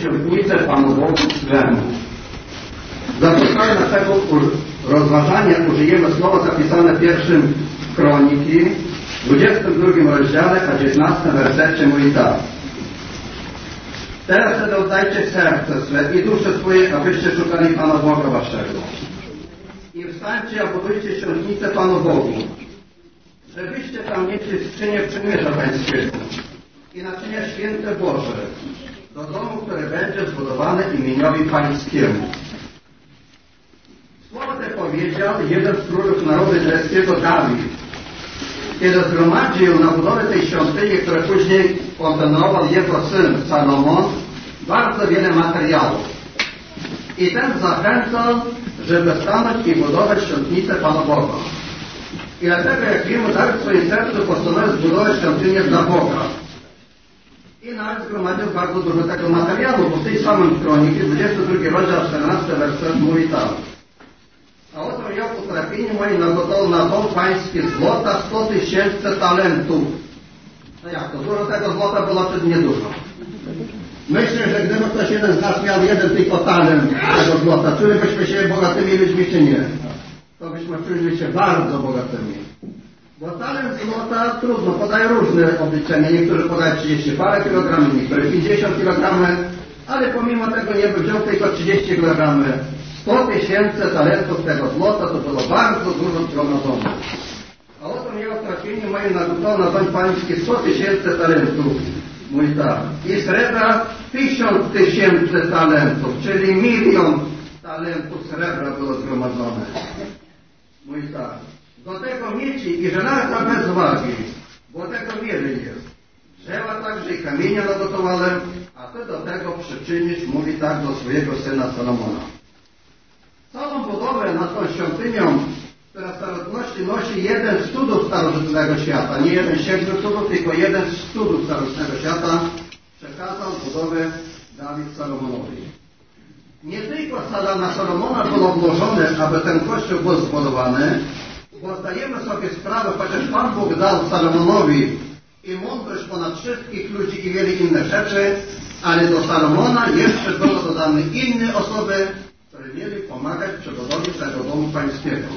świątnicę Panu Bogu swemu. Za podstawę naszego rozważania użyjemy słowa zapisane w pierwszym Kroniki, w 22 rozdziale, a 19 wersecie mówi tak. Teraz wtedy oddajcie serce swe i dusze swoje, abyście szukali Pana Boga waszego. I wstańcie, a budujcie świątnicę Panu Bogu, żebyście tam nieśli skrzynię przymierza Pańskiego i naczynia święte Boże, do domu, który będzie zbudowany imieniowi Pańskiemu. Słowo te powiedział jeden z królów narodu izraelskiego, Dawid, kiedy zgromadził na budowę tej świątyni, które później kontynuował jego syn Salomon, bardzo wiele materiałów. I ten zachęcał, żeby stanąć i budować świątnicę Pana Boga. I dlatego, jak wiemy, Dawid w swoim sercu postanowił zbudować świątynię dla Boga. I nawet zgromadził bardzo dużo tego materiału, bo w tej samym Kroniki, 22 rozdział, 14 werset mówi tak. A oto ja w utrapieniu moim nagotował na dom pański złota 100 000 talentów. No jak to? Dużo tego złota było, czy niedużo? Myślę, że gdyby ktoś jeden z nas miał jeden tylko talent tego złota, czulibyśmy się bogatymi ludźmi, czy nie? To byśmy czuli się bardzo bogatymi. Bo talent złota trudno, podaje różne obliczenia. Niektórzy podają 30 parę kilogramów, niektórzy 50 kilogramów, ale pomimo tego nie by wziął tylko 30 kilogramów. 100 000 talentów tego złota to było bardzo dużo zgromadzone. A oto miał trafienie moje nagotował na dom pański 100 000 talentów. Mój tak. I srebra 1000 000 talentów, czyli 1 000 000 talentów srebra było zgromadzone. Mój tak. Do tego miedzi i żelaza bez wagi, bo tego wiele jest. Drzewa także i kamienia nagotowałem, a ty do tego przyczynisz, mówi tak do swojego syna Salomona. Całą budowę nad tą świątynią, która w starożytności nosi jeden z cudów starożytnego świata, nie jeden z 7 cudów, tylko jeden z cudów starożytnego świata, przekazał budowę Dawid Salomonowi. Nie tylko na Salomona było włożone, aby ten kościół był zbudowany, bo zdajemy sobie sprawę, chociaż Pan Bóg dał Salomonowi i mądrość ponad wszystkich ludzi i wiele innych rzeczy, ale do Salomona jeszcze było dodane inne osoby, które mieli pomagać przy budowie tego domu pańskiego.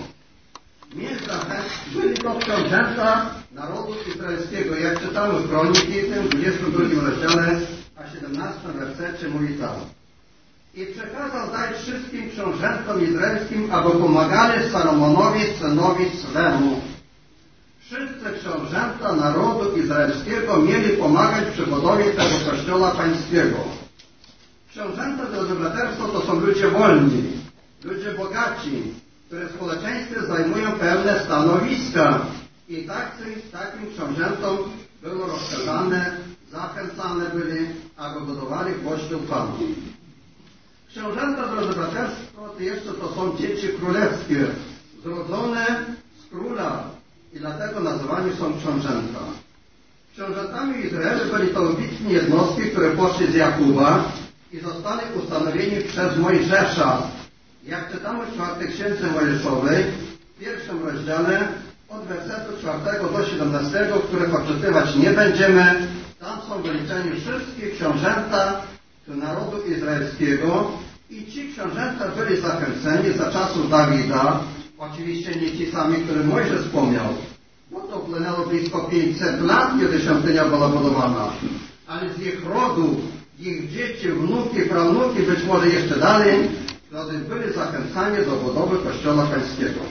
Byli to książęta narodu izraelskiego. Jak czytamy w Kroniki, w tym 22 rozdziale, a 17 wersecie mówi tak. I przekazał dać wszystkim książętom izraelskim, aby pomagali Salomonowi, synowi swemu. Wszyscy książęta narodu izraelskiego mieli pomagać przy budowie tego kościoła pańskiego. Książęta do braterstwa to są ludzie wolni, ludzie bogaci, które w społeczeństwie zajmują pewne stanowiska. I takim książętom było rozkazane, zachęcane byli, aby budowali kościół Panu. Książęta drodzy braterstwo to jeszcze to są dzieci królewskie, zrodzone z króla i dlatego nazywani są książęta. Książętami Izraelu byli to wybitni jednostki, które poszli z Jakuba i zostali ustanowieni przez Mojżesza. Jak czytamy w 4 księdze Mojżeszowej, w 1 rozdziale, od wersetu 4 do 17, których odczytywać nie będziemy, tam są wyliczeni wszystkie książęta narodu izraelskiego i ci książęta byli zachęceni za czasów Dawida, oczywiście nie ci sami, których Mojżesz wspomniał, bo to upłynęło blisko 500 lat, kiedy świątynia była budowana, ale z ich rodu, ich dzieci, wnuki, prawnuki, być może jeszcze dalej, byli zachęcani do budowy kościoła pańskiego.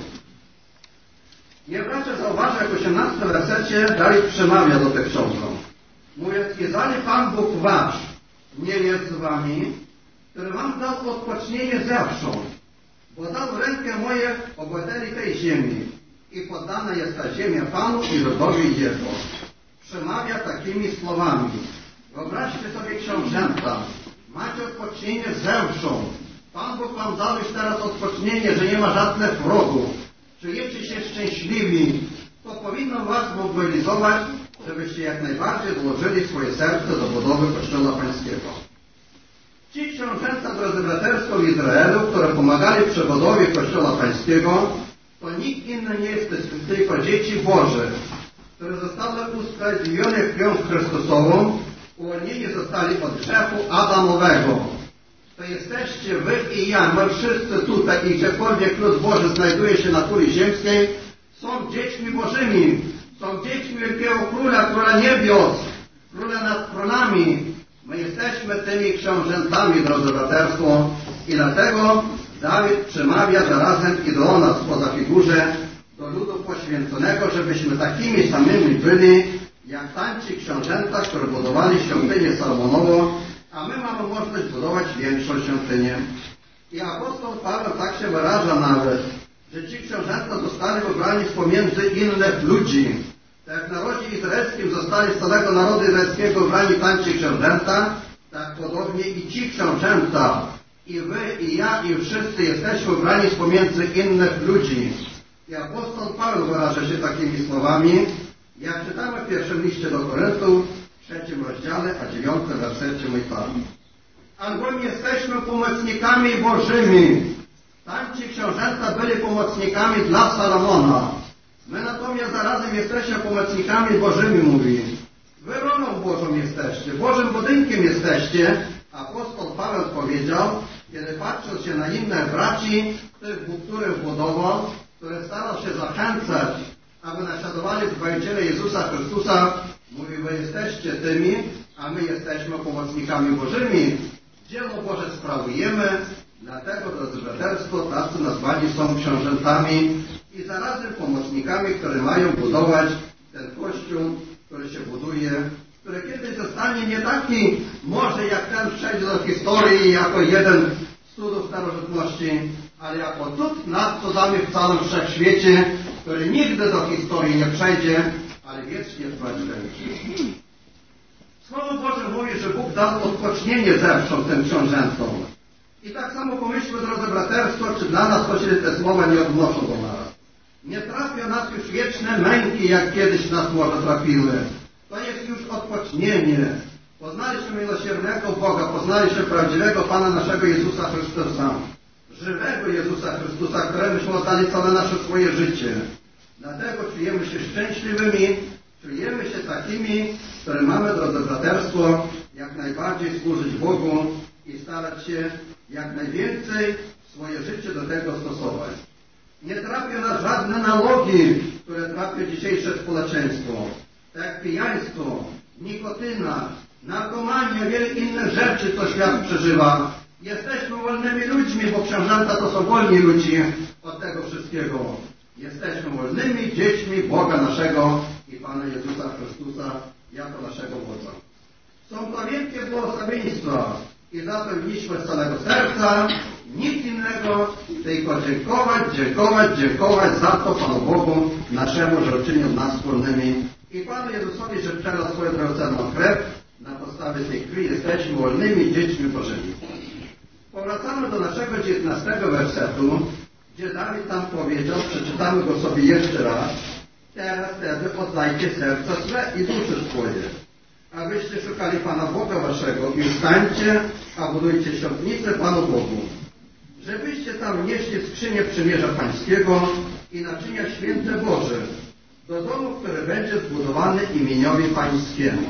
Nie bracia zauważy, jak w 18 wersecie Dawid przemawia do tych książąt. Mówiąc, jeżeli Pan Bóg wasz nie jest z wami, który wam dał odpocznienie zewsząd, bo dał w rękę moje obywateli tej ziemi i poddana jest ta ziemia Panu i ludowi Jego. Przemawia takimi słowami. Wyobraźcie sobie książęta, macie odpocznienie zewsząd. Pan Bóg wam dał już teraz odpocznienie, że nie ma żadnych wrogów. Czujecie się szczęśliwi. To powinno was mobilizować, żebyście jak najbardziej włożyli swoje serce do budowy Kościoła Pańskiego. Ci książęta, drodzy braterstwo w Izraelu, które pomagali przy budowie Kościoła Pańskiego, to nikt inny nie jest tylko dzieci Boże, które zostały usprawiedliwione krwią Chrystusową uwolnieni zostali od grzechu Adamowego. To jesteście wy i ja, my wszyscy tutaj i gdziekolwiek lud Boży znajduje się na kuli ziemskiej, są dziećmi Bożymi, są dziećmi wielkiego Króla, Króla Niebios, Króla nad królami. My jesteśmy tymi książętami, drodzy braterstwo, i dlatego Dawid przemawia zarazem i do nas poza figurze, do ludu poświęconego, żebyśmy takimi samymi byli, jak tamci książęta, którzy budowali świątynię Salomonową, a my mamy możliwość budować większą świątynię. I apostoł Paweł tak się wyraża nawet, że ci książęta zostali wybrani z pomiędzy innych ludzi. Tak jak w narodzie izraelskim zostali z całego narodu izraelskiego wybrani tamci książęta, tak podobnie i ci książęta, i wy, i ja, i wszyscy jesteśmy wybrani z pomiędzy innych ludzi. I apostoł Paweł wyraża się takimi słowami, jak czytamy w pierwszym liście do Koryntu, w 3 rozdziale, a 9 wersecie mój tak. Albowiem jesteśmy pomocnikami Bożymi. Tamci książęta byli pomocnikami dla Salomona. My natomiast zarazem jesteśmy pomocnikami Bożymi, mówi. Wy rolą Bożą jesteście, Bożym budynkiem jesteście. Apostoł Paweł powiedział, kiedy patrząc się na innych braci, których budował, które starał się zachęcać, aby naśladowali Zbawiciela Jezusa Chrystusa, mówi, wy jesteście tymi, a my jesteśmy pomocnikami Bożymi. Dzieło Boże sprawujemy, dlatego, drodzy braterstwo, tacy nazwani są książętami i zarazem pomocnikami, które mają budować ten Kościół, który się buduje, który kiedyś zostanie nie taki, może jak ten przejdzie do historii jako jeden z cudów starożytności, ale jako cud nad cudami w całym wszechświecie, który nigdy do historii nie przejdzie, ale wiecznie trwać będzie. Słowo Boże mówi, że Bóg dał odpocznienie zewsząd tym książętom. I tak samo pomyślmy, drodzy braterstwo, czy dla nas choć te słowa nie odnoszą do nas. Nie trafią nas już wieczne męki, jak kiedyś nas może trafiły. To jest już odpocznienie. Poznaliśmy miłosiernego Boga, poznaliśmy prawdziwego Pana naszego Jezusa Chrystusa. Żywego Jezusa Chrystusa, któremuśmy oddali całe nasze swoje życie. Dlatego czujemy się szczęśliwymi, czujemy się takimi, które mamy, drodzy braterstwo, jak najbardziej służyć Bogu i starać się jak najwięcej swoje życie do tego stosować. Nie trafią nas żadne nałogi, które trafią dzisiejsze społeczeństwo. Tak jak pijaństwo, nikotyna, narkomania, wiele innych rzeczy, co świat przeżywa. Jesteśmy wolnymi ludźmi, bo książęta to są wolni ludzie od tego wszystkiego. Jesteśmy wolnymi dziećmi Boga naszego i Pana Jezusa Chrystusa jako naszego Boga. Są to wielkie błogosławieństwa i za to winniśmy z całego serca nic innego, tylko dziękować za to Panu Bogu naszemu, że uczynił nas wspólnymi. I Panu Jezusowi, że przelał swoją drogocenną krew, na podstawie tej krwi jesteśmy wolnymi dziećmi Bożymi. Powracamy do naszego 19 wersetu, gdzie Dawid tam powiedział, przeczytamy go sobie jeszcze raz, teraz wtedy oddajcie serca swe i dusze swoje, abyście szukali Pana Boga waszego i wstańcie, a budujcie świątnicę Panu Bogu, żebyście tam nieśli skrzynię przymierza Pańskiego i naczynia święte Boże, do domu, który będzie zbudowany imieniowi Pańskiemu.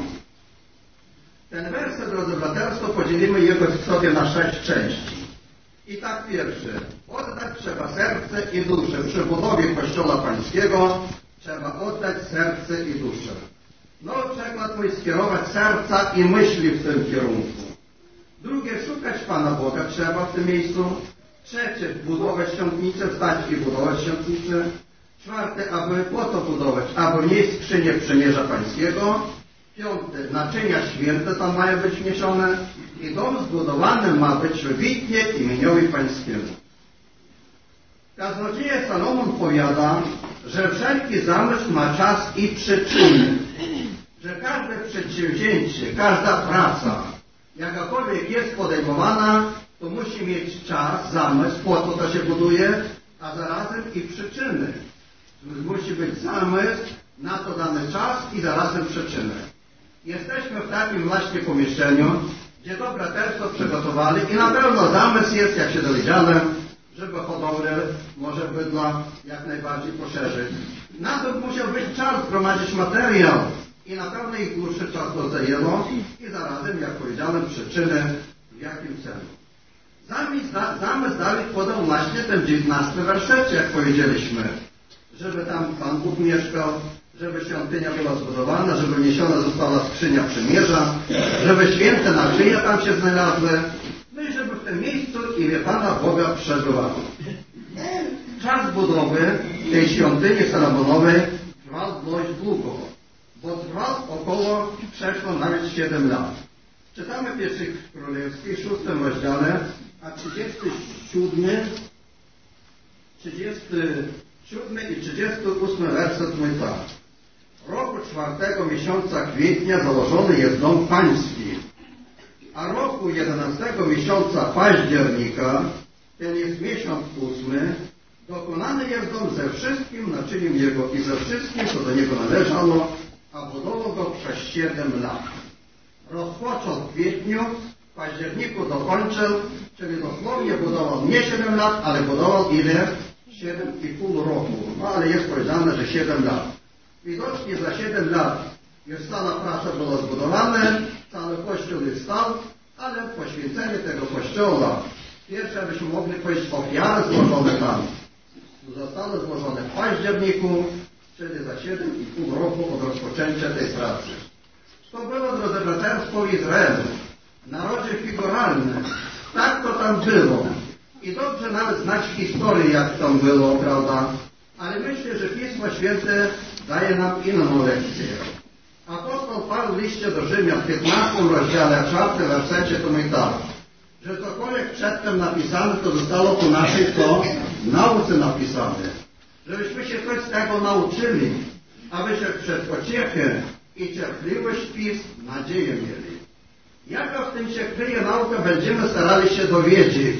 Ten werset, drodzy braterstwo, podzielimy jego sobie na 6 części. I tak pierwszy. Oddać trzeba serce i duszę. Przy budowie Kościoła Pańskiego trzeba oddać serce i duszę. No, przykład mój, skierować serca i myśli w tym kierunku. Drugie, szukać Pana Boga trzeba w tym miejscu. Trzecie, budować świątnicę, wstać i budować świątnicę. Czwarte, aby po to budować, aby nieść skrzynię przymierza Pańskiego. Piąte, naczynia święte tam mają być wniesione i dom zbudowany ma być wybitnie imieniowi Pańskiemu. Kaznodzieja Salomon powiada, że wszelki zamysł ma czas i przyczyny, że każde przedsięwzięcie, każda praca, jakakolwiek jest podejmowana, to musi mieć czas, zamysł, po co to się buduje, a zarazem i przyczyny. Musi być zamysł, na to dany czas i zarazem przyczyny. Jesteśmy w takim właśnie pomieszczeniu, gdzie to braterstwo przygotowali i na pewno zamysł jest, jak się dowiedziałem, żeby hodowlę może bydła jak najbardziej poszerzyć. Na to musiał być czas zgromadzić materiał i na pewno ich dłuższy czas to zajęło i zarazem, jak powiedziałem, przyczyny w jakim celu. Zamysł Dawid podał właśnie ten 19 werset, jak powiedzieliśmy, żeby tam Pan Bóg mieszkał, żeby świątynia była zbudowana, żeby niesiona została skrzynia przymierza, żeby święte naczynia tam się znalazły, no i żeby w tym miejscu imię Pana Boga przebywało. Czas budowy tej świątyni Salomonowej trwał dość długo, bo trwał około, przeszło nawet 7 lat. Czytamy w Pierwszych Królewskich, 6 rozdziale, a 37 i 38 werset mówi tak. W roku 4 miesiąca kwietnia założony jest dom pański, a roku 11 miesiąca października, ten jest miesiąc 8, dokonany jest dom ze wszystkim naczyniem jego i ze wszystkim, co do niego należało, a budował go przez 7 lat. Rozpoczął w kwietniu, w październiku dokończył, czyli dosłownie budował nie 7 lat, ale budował ile? 7,5 roku. No ale jest powiedziane, że 7 lat. Widocznie za 7 lat już cała praca była zbudowana, cały kościół już stał, ale poświęcenie tego kościoła, pierwsze byśmy mogli powiedzieć ofiary złożone tam, zostały złożone w październiku, czyli za 7,5 roku od rozpoczęcia tej pracy. To było, drodzy braterstwo Izraelu, w narodzie figuralnym. Tak to tam było. I dobrze nawet znać historię, jak tam było, prawda? Ale myślę, że Pismo Święte daje nam inną lekcję. Apostoł Paweł w liście do Rzymian w 15 rozdziale, 4 wersecie to mówi tak, że cokolwiek przedtem napisane, to zostało po naszej nauce napisane. Żebyśmy się coś z tego nauczyli, abyśmy przez pociechę i cierpliwość pism nadzieję mieli. Jaka w tym się kryje nauka, będziemy starali się dowiedzieć.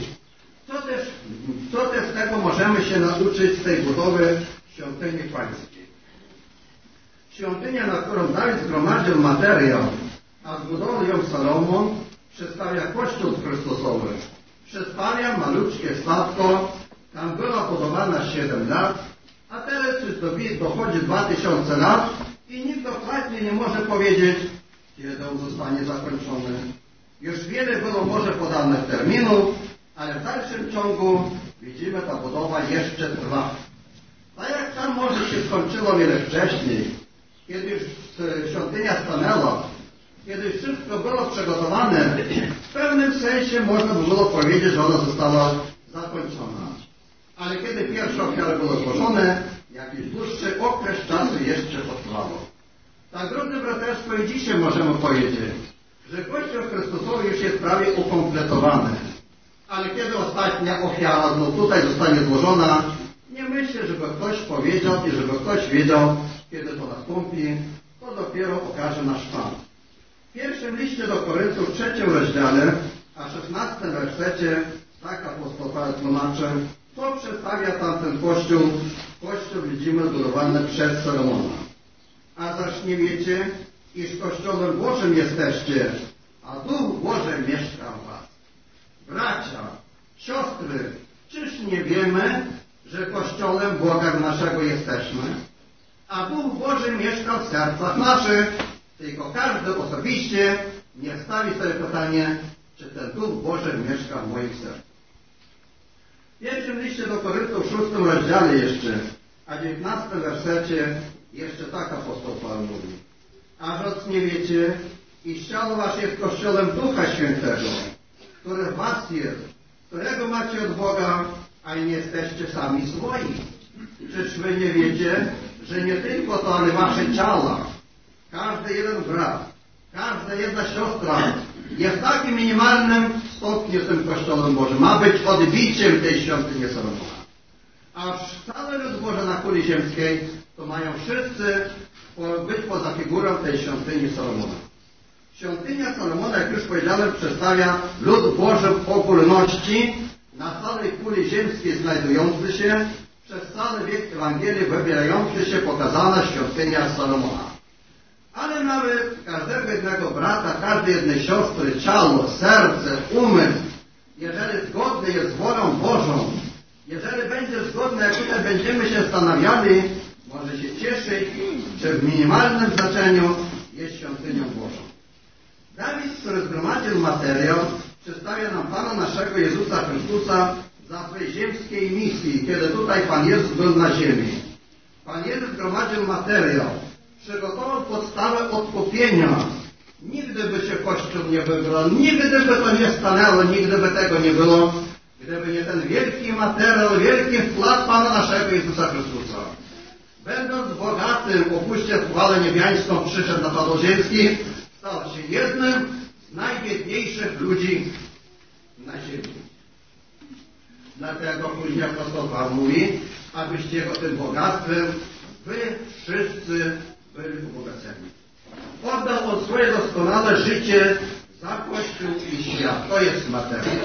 Co też z tego możemy się nauczyć z tej budowy świątyni pańskiej? Świątynia, na którą Dawid zgromadził materiał, a zbudował ją Salomon, przedstawia Kościół Chrystusowy. Przedstawia maluczkie statko, tam była budowana 7 lat, a teraz już dochodzi 2000 lat i nikt dokładnie nie może powiedzieć, kiedy on zostanie zakończony. Już wiele było może podanych terminów, ale w dalszym ciągu widzimy, ta budowa jeszcze trwa. Tak jak tam może się skończyło wiele wcześniej, kiedy już świątynia stanęła, kiedy wszystko było przygotowane, w pewnym sensie można by było powiedzieć, że ona została zakończona. Ale kiedy pierwsze ofiary były złożone, jakiś dłuższy okres czasu jeszcze potrwało. Tak, drodzy braterstwo, i dzisiaj możemy powiedzieć, że Kościół Chrystusowy już jest prawie ukompletowany. Ale kiedy ostatnia ofiara tutaj zostanie złożona, nie myślę, żeby ktoś powiedział i żeby ktoś wiedział, kiedy to nastąpi, to dopiero okaże nasz Pan. W pierwszym liście do Koryntów, 3 rozdziale, a 16 wersecie, tak apostoł Paweł tłumaczy, co przedstawia tamten Kościół. Kościół widzimy zbudowany przez Salomona. A zaś nie wiecie, iż Kościołem Bożym jesteście, a Duch Boży mieszka w was. Bracia, siostry, czyż nie wiemy, że Kościołem Boga naszego jesteśmy? A Duch Boży mieszka w sercach naszych, tylko każdy osobiście niech stawi sobie pytanie, czy ten Duch Boży mieszka w moim sercu. W pierwszym liście do Koryntów, 6 rozdziale jeszcze, a 19 wersecie, jeszcze tak apostoł Paweł mówi. A więc nie wiecie, iż ciało wasze jest Kościołem Ducha Świętego, który w was jest, którego macie od Boga, a nie jesteście sami swoi. Czyż wy nie wiecie, że nie tylko to, ale wasze ciała, każdy jeden brat, każda jedna siostra jest w takim minimalnym stopniu tym Kościołem Bożym. Ma być odbiciem tej świątyni Salomona. A cały lud Boży na kuli ziemskiej to mają wszyscy być poza figurą tej świątyni Salomona. Świątynia Salomona, jak już powiedziałem, przedstawia lud Boży w ogólności na całej kuli ziemskiej znajdujący się, przez cały wiek Ewangelii wybierający się pokazana świątynia Salomona. Ale nawet każdego jednego brata, każdej jednej siostry, ciało, serce, umysł, jeżeli zgodny jest z wolą Bożą, jeżeli będzie zgodny, jak tutaj będziemy się zastanawiali, może się cieszyć, czy w minimalnym znaczeniu, jest świątynią Bożą. Dawid, który zgromadził materiał, przedstawia nam Pana naszego Jezusa Chrystusa za swej ziemskiej misji, kiedy tutaj Pan Jezus był na ziemi. Pan Jezus zgromadził materiał, przygotował podstawę odkupienia. Nigdy by się Kościół nie wybrał, nigdy by to nie stanęło, nigdy by tego nie było, gdyby nie ten wielki materiał, wielki wkład Pana naszego Jezusa Chrystusa. Będąc bogatym, opuścił chwałę niebiańską, przyszedł na Padł ziemski, stał się jednym z najbiedniejszych ludzi na ziemi. Dlatego później apostoł Paweł mówi, abyście Jego tym bogactwem wy wszyscy byli ubogaceni. Oddał on swoje doskonałe życie za Kościół i świat. To jest materiał.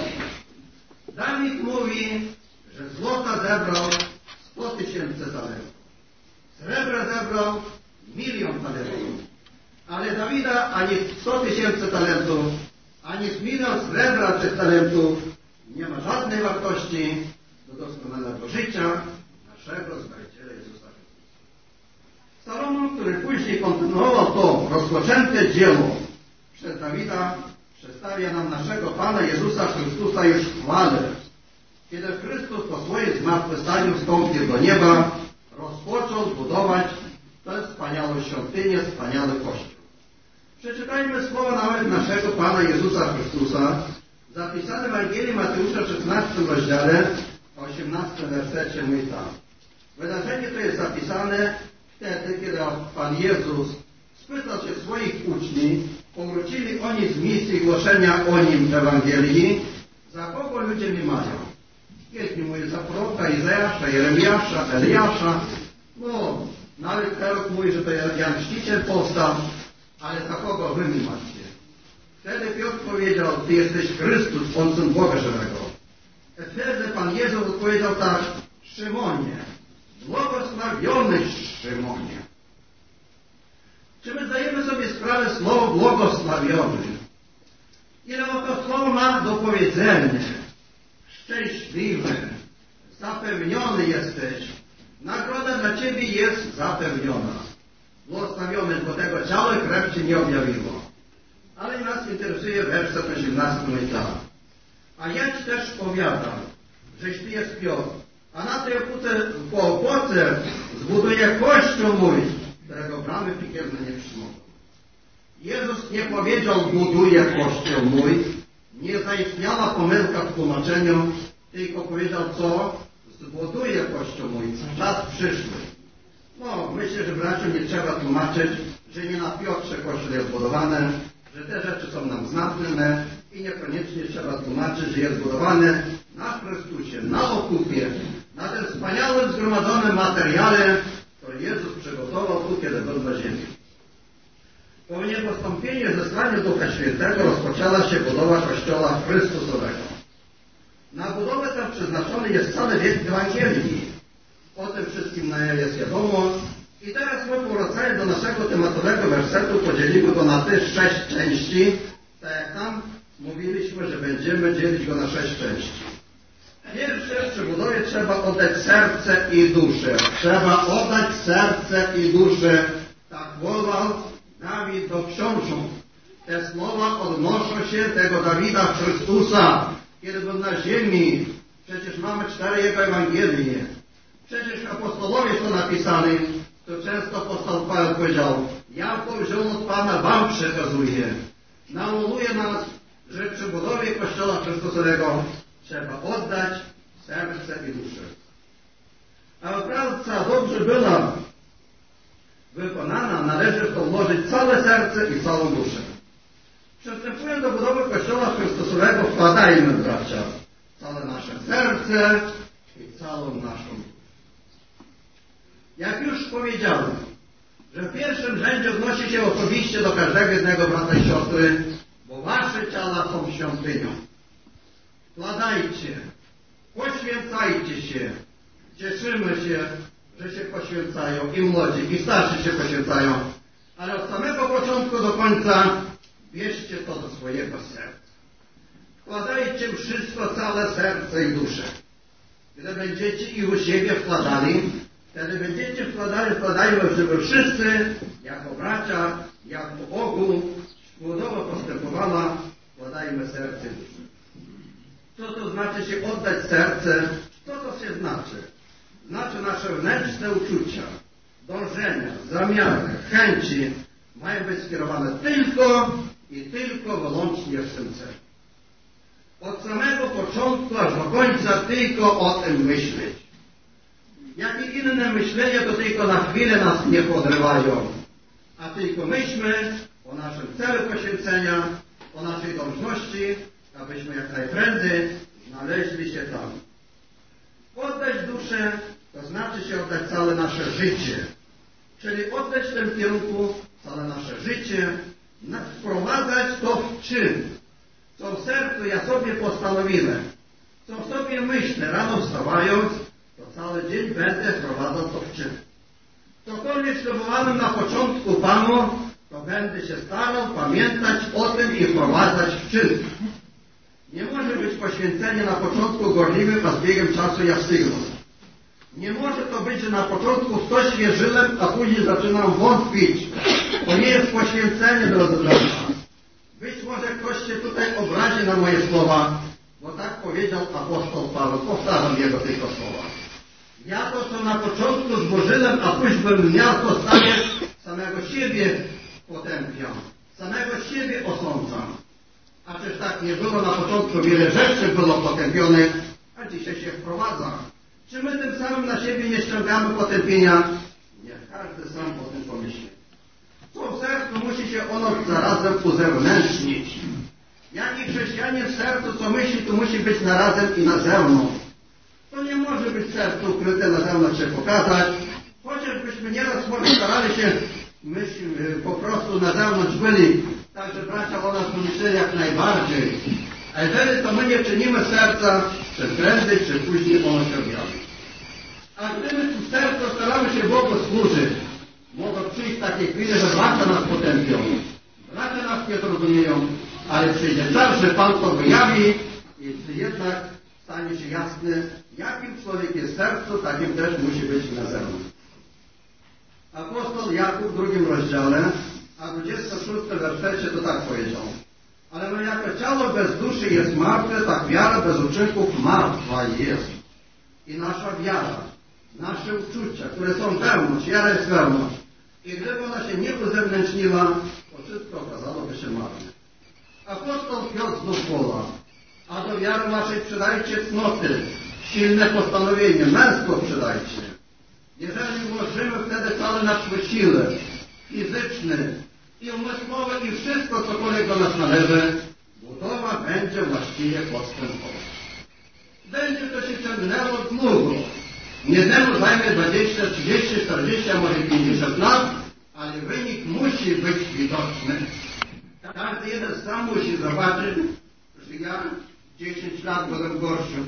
Dawid mówi, że złota zebrał 100 000 talentów. Srebra zebrał 1 000 000 talentów. Ale Dawida ani 100 000 talentów, ani 1 000 000 srebra tych talentów nie ma żadnej wartości do doskonałego życia naszego Zbawiciela Jezusa Chrystusa. Salomon, który później kontynuował to rozpoczęte dzieło przez Dawida, przedstawia nam naszego Pana Jezusa Chrystusa już w chwale. Kiedy Chrystus po swoim zmartwychwstaniu wstąpił do nieba, rozpoczął budować tę wspaniałą świątynię, wspaniały Kościół. Przeczytajmy słowa nawet naszego Pana Jezusa Chrystusa, zapisane w Ewangelii Mateusza w 16 rozdziale, 18 wersecie mówi tak. Wydarzenie to jest zapisane wtedy, kiedy Pan Jezus spytał się swoich uczniów, powrócili oni z misji głoszenia o Nim Ewangelii, za kogo ludzie mnie mają. Jedni mówią za proroka Izajasza, Jeremiasza, Eliasza, no, nawet teraz mówi, że to Jan Chrzciciel powstał, ale za kogo wy mnie macie? Wtedy Piotr powiedział, Ty jesteś Chrystus, On Syn Boga żywego. Wtedy Pan Jezus odpowiedział tak, Szymonie, błogosławiony Szymonie. Czy my zdajemy sobie sprawę słowo błogosławiony? Ile to słowo ma do powiedzenia? Szczęśliwy, zapewniony jesteś. Nagroda dla Ciebie jest zapewniona. Błogosławiony, bo tego ciało i krew Ci nie objawiło. Ale nas interesuje werset 18 tak. A ja Ci też powiadam, żeś Ty jest Piotr, a na tej opoce zbuduję Kościół mój, którego bramy piekielne nie przymogą. Jezus nie powiedział, buduję Kościół mój, nie zaistniała pomyłka w tłumaczeniu, tylko powiedział co? Zbuduję Kościół mój, czas przyszły. No, myślę, że braciom nie trzeba tłumaczyć, że nie na Piotrze Kościół jest budowany, że te rzeczy są nam znane i niekoniecznie trzeba tłumaczyć, że jest budowany na Chrystusie, na okupie, na tym wspaniałym zgromadzonym materiale, który Jezus przygotował tu, kiedy był na ziemi. Po niepostąpieniu zesłania Ducha Świętego rozpoczęła się budowa Kościoła Chrystusowego. Na budowę tę przeznaczony jest cały wiek Ewangelii. O tym wszystkim jest wiadomo. I teraz my powracając do naszego tematowego wersetu, podzielimy go na te 6 części, tak jak tam mówiliśmy, że będziemy dzielić go na 6 części. Pierwsze, przy budowie trzeba oddać serce i duszę. Trzeba oddać serce i duszę. Tak wołał Dawid do książąt. Te słowa odnoszą się tego Dawida Chrystusa, kiedy był na ziemi. Przecież mamy 4 Jego Ewangelie. Przecież apostołowie są napisani, to często apostoł Paweł powiedział, ja powziął od Pana wam przekazuję. Nawołuje nas, że przy budowie Kościoła Chrystusowego trzeba oddać serce i duszę. A praca dobrze była wykonana, należy w to włożyć całe serce i całą duszę. Przystępując do budowy Kościoła Chrystusowego, wkładajmy, bracia, całe nasze serce i całą naszą duszę. Jak już powiedziałem, że w pierwszym rzędzie odnosi się osobiście do każdego jednego brata i siostry, bo wasze ciała są świątynią. Wkładajcie, poświęcajcie się, cieszymy się, że się poświęcają i młodzi, i starsi się poświęcają, ale od samego początku do końca bierzcie to do swojego serca. Wkładajcie wszystko, całe serce i duszę. Gdy będziecie i u siebie wkładali, wtedy będziecie wkładajmy, żeby wszyscy, jako bracia, jak po Bogu płodowo postępowała, podajmy serce duszy. Co to znaczy się oddać serce? Co to się znaczy? Znaczy nasze wnętrzne uczucia, dążenia, zamiary, chęci mają być skierowane tylko i tylko wyłącznie w tym celu. Od samego początku aż do końca tylko o tym myśleć. Jakie inne myślenia to tylko na chwilę nas nie podrywają, a tylko myślmy o naszym celu poświęcenia, o naszej dążności, abyśmy jak najprędzej znaleźli się tam. Oddać duszę to znaczy się oddać całe nasze życie, czyli oddać w tym kierunku całe nasze życie, wprowadzać to w czyn. Co w sercu ja sobie postanowiłem, co w sobie myślę rano wstawając, to cały dzień będę wprowadzał to w czyn. Cokolwiek ślubowałem na początku Panu, to będę się starał pamiętać o tym i wprowadzać w czyn. Nie może być poświęcenie na początku gorliwym, a z biegiem czasu ja stygną. Nie może to być, że na początku w coś wierzyłem, a później zaczynam wątpić. To nie jest poświęcenie, drodzy bracia. Być może ktoś się tutaj obrazi na moje słowa, bo tak powiedział apostoł Paweł. Powtarzam jego tylko słowa. Ja to, co na początku złożyłem, a później bym miał to stanie, samego siebie potępiam, samego siebie osądzam. A czyż tak nie było na początku, wiele rzeczy było potępionych, a dzisiaj się wprowadza. Czy my tym samym na siebie nie ściągamy potępienia? Nie, każdy sam o tym pomyśli. Co w sercu musi się ono zarazem uzewnętrznić. Jaki chrześcijanin w sercu co myśli, to musi być narazem i na zewnątrz. To nie może być w sercu ukryte, na zewnątrz się pokazać. Chociażbyśmy nieraz może starali się po prostu na zewnątrz byli, także bracia o nas pomyśleli jak najbardziej. A jeżeli to my nie czynimy serca, czy prędzej, czy później ono się objawi. A gdy my w sercu staramy się Bogu służyć, mogą przyjść takie chwile, że bracia nas potępią, bracia nas nie zrozumieją, ale przyjdzie czas, że Pan to wyjawi i jednak stanie się jasny, jakim człowiek jest w sercu, takim też musi być na zewnątrz. Apostoł Jakub w 2 rozdziale, a 26 wersecie to tak powiedział. Ale no jako ciało bez duszy jest martwe, tak wiara bez uczynków martwa jest. I nasza wiara, nasze uczucia, które są wewnątrz, wiara jest wewnątrz. I gdyby ona się nie uzewnętrzniła, to wszystko okazałoby się marne. Apostoł Piotr znów woła, a do wiary waszej przydajcie cnoty, silne postanowienie, męstwo przydajcie. Jeżeli włożymy wtedy całe nasze siły fizyczne i umysłowe i wszystko, cokolwiek do nas należy, budowa będzie właściwie postępować. Będzie to się ciągnęło długo. Jednemu zajmie 20, 30, 40, a może 50 lat, ale wynik musi być widoczny. Każdy jeden sam musi zobaczyć, że ja 10 lat byłem gorszym.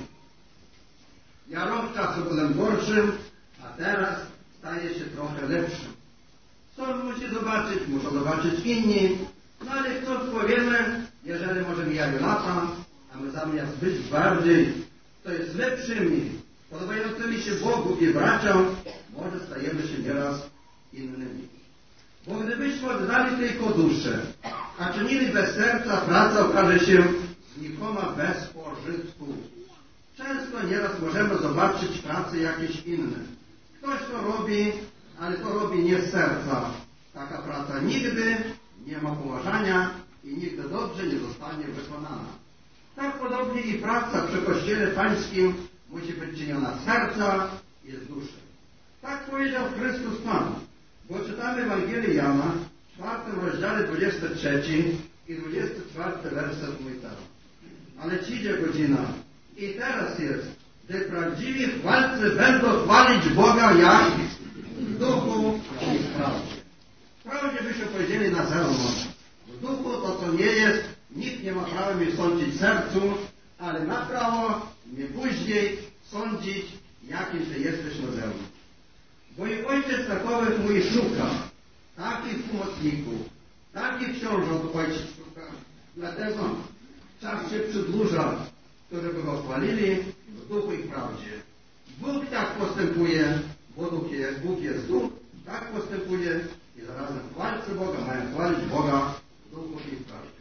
Ja rok czasu byłem gorszym, a teraz staje się trochę lepszym. Co musi zobaczyć? Muszą zobaczyć inni. No ale co powiemy, jeżeli może mijają lata, a my zamiast być bardziej, to jest lepszymi, podobającymi się Bogu i braciom, może stajemy się nieraz innymi. Bo gdybyśmy oddali tylko duszę, a czynili bez serca, praca okaże się znikoma bez pożytku. Często nieraz możemy zobaczyć prace jakieś inne. Ktoś to robi, ale to robi nie z serca. Taka praca nigdy nie ma poważania i nigdy dobrze nie zostanie wykonana. Tak podobnie i praca przy Kościele Pańskim musi być czyniona z serca i z duszy. Tak powiedział Chrystus Pan. Bo czytamy Ewangelię Jana w 4 rozdziale 23 i 24 werset mówi tak. Ale przyjdzie godzina i teraz jest, gdy prawdziwi chwalcy będą chwalić Boga jak w duchu i w prawdzie. W prawdzie byśmy powiedzieli na zewnątrz. W duchu to, co nie jest, nikt nie ma prawa mi sądzić w sercu, ale ma prawo mnie później sądzić, jakim ty jesteś na zewnątrz. Bo i Ojciec takowych mój szuka, takich pomocników, takich książąt Ojciec szuka. Dlatego czas się przedłuża, którzy by go chwalili w duchu i w prawdzie. Bóg tak postępuje, bo Bóg jest duch, tak postępuje i za razem chwalcy Boga mają chwalić Boga w duchu i w prawdzie.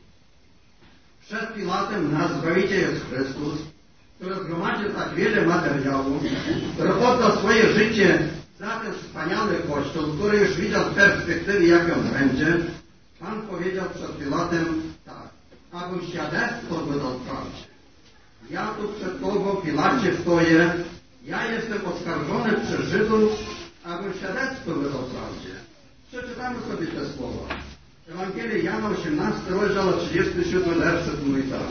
Przed Pilatem nasz Zbawiciel jest Chrystus, który zgromadził tak wiele materiału, który oddał swoje życie za ten wspaniały Kościół, który już widział z perspektywy, jak on będzie. Pan powiedział przed Pilatem tak, abym świadectwo wydał prawdzie. Ja tu przed Tobą, Pilacie, stoję, ja jestem oskarżony przez Żydów, abym świadectwo wydał prawdzie. Przeczytamy sobie te słowa. Ewangelii Jana 18, rozdział 37 werset mówi tak.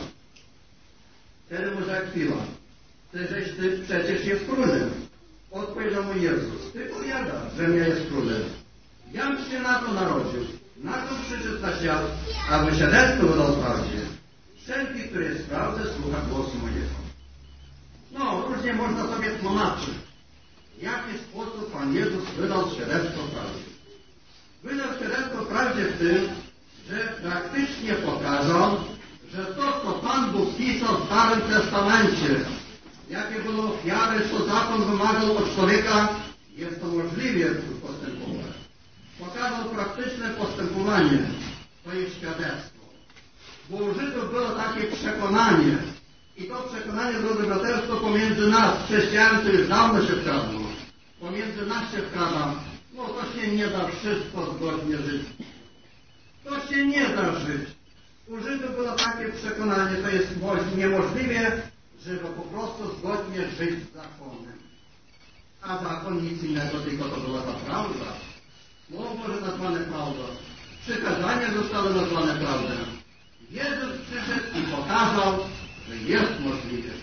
Wtedy mu rzekł Pilat, Ty przecież jest królem. Odpowiedział mu Jezus, Ty powiadasz, że mnie jest królem. Jam się na to narodził, na to przyszedł na świat, aby świadectwo wydał prawdzie. Wszelki, który jest prawdę, słucha głosu mojego. No, różnie można sobie tłumaczyć, w jaki sposób Pan Jezus wydał świadectwo prawdzie. Wydał świadectwo prawdzie w tym, że praktycznie pokazał, że to, co Pan Bóg pisał w Starym Testamencie, jakie były ofiary, co zakon wymagał od człowieka, jest to możliwe postępować. Pokazał praktyczne postępowanie, to jest świadectwo. Bo u Żydów było takie przekonanie, i to przekonanie, drodzy braterstwo, pomiędzy nas, chrześcijan, to już dawno się wkradło. Pomiędzy nas się wkradło, no to się nie da wszystko zgodnie żyć. To się nie da żyć. U Żydów było takie przekonanie, to jest niemożliwe, żeby po prostu zgodnie żyć z zakonem. A zakon nic innego, tylko to była ta prawda. Słowo Boże nazwane prawdą. Przykazania zostały nazwane prawdą. Jezus przyszedł i pokazał, że jest możliwe.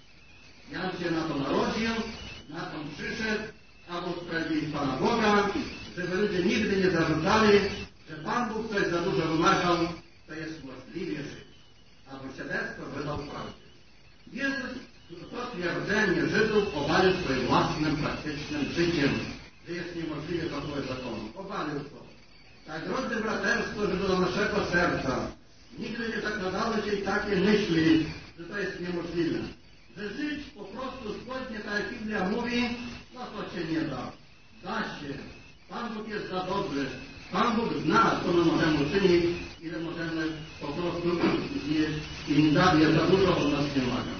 Jan się na to narodził, na to przyszedł, aby usprawiedliwić Pana Boga, żeby ludzie nigdy nie zarzucali, że Pan Bóg coś za dużo wymagał, to jest możliwe żyć. Aby świadectwo wydał prawdę. Jezus to twierdzenie Żydów obalił swoim własnym, praktycznym życiem, że jest niemożliwe zachować zakonu. Obalił to. Tak, drodzy braterstwo, żeby do naszego serca nigdy nie zakradały się i takie myśli, że to jest niemożliwe. Że żyć po prostu zgodnie, tak jak Biblia mówi, no to się nie da. Da się. Pan Bóg jest za dobry. Pan Bóg zna, co my możemy uczynić, ile możemy po prostu im daje za dużo od nas nie maga.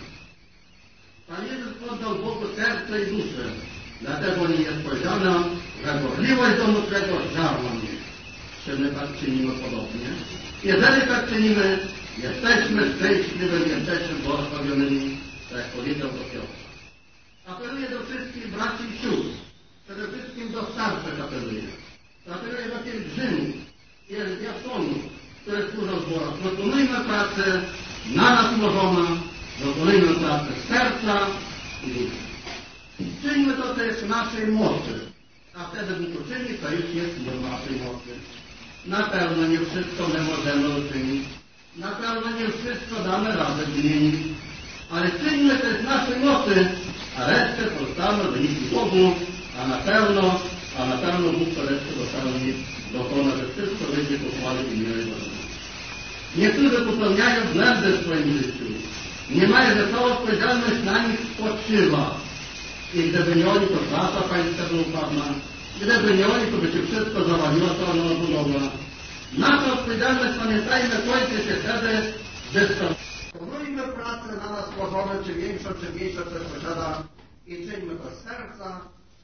Pan Jezus oddał Bogu serce i duszę. Dlatego nie jest powiedziane, że gorliwość domu twego żarła mnie. Czy my tak czynimy podobnie? Jeżeli tak czynimy, jesteśmy szczęśliwymi, jesteśmy błogosławionymi, tak jak powiedział do Piotra. Apeluję do wszystkich braci i sióstr, przede wszystkim do starszych apeluję. Apeluję do pielgrzymów i diakonów, które służą w zborach. Dokonujmy pracę na nas złożoną, dokonujmy pracę z serca i duszy. Czyńmy to, co jest w naszej mocy, a wtedy Bóg uczyni, to już jest w naszej mocy. Na pewno nie wszystko my możemy uczynić. Na pewno nie wszystko damy radę zmienić. Ale czyńmy to jest w naszej mocy, a resztę pozostawmy wyniki Bogu, a na pewno Bóg to resztę dokona, że wszystko będzie pochwalił i miłe Boże. Niektórzy popełniają błędy w swoim życiu. Nie mają, że cała odpowiedzialność na nich spoczywa. I gdyby nie oni, to klasa pańska by upadła. Gdyby nie oni, to by się wszystko zawaliło, to ona budowa. Nasza odpowiedzialność, pamiętajmy, kończy się wtedy, że wykonujmy pracę na nas złożone, czy mniejsze, co posiada i czyńmy to z serca.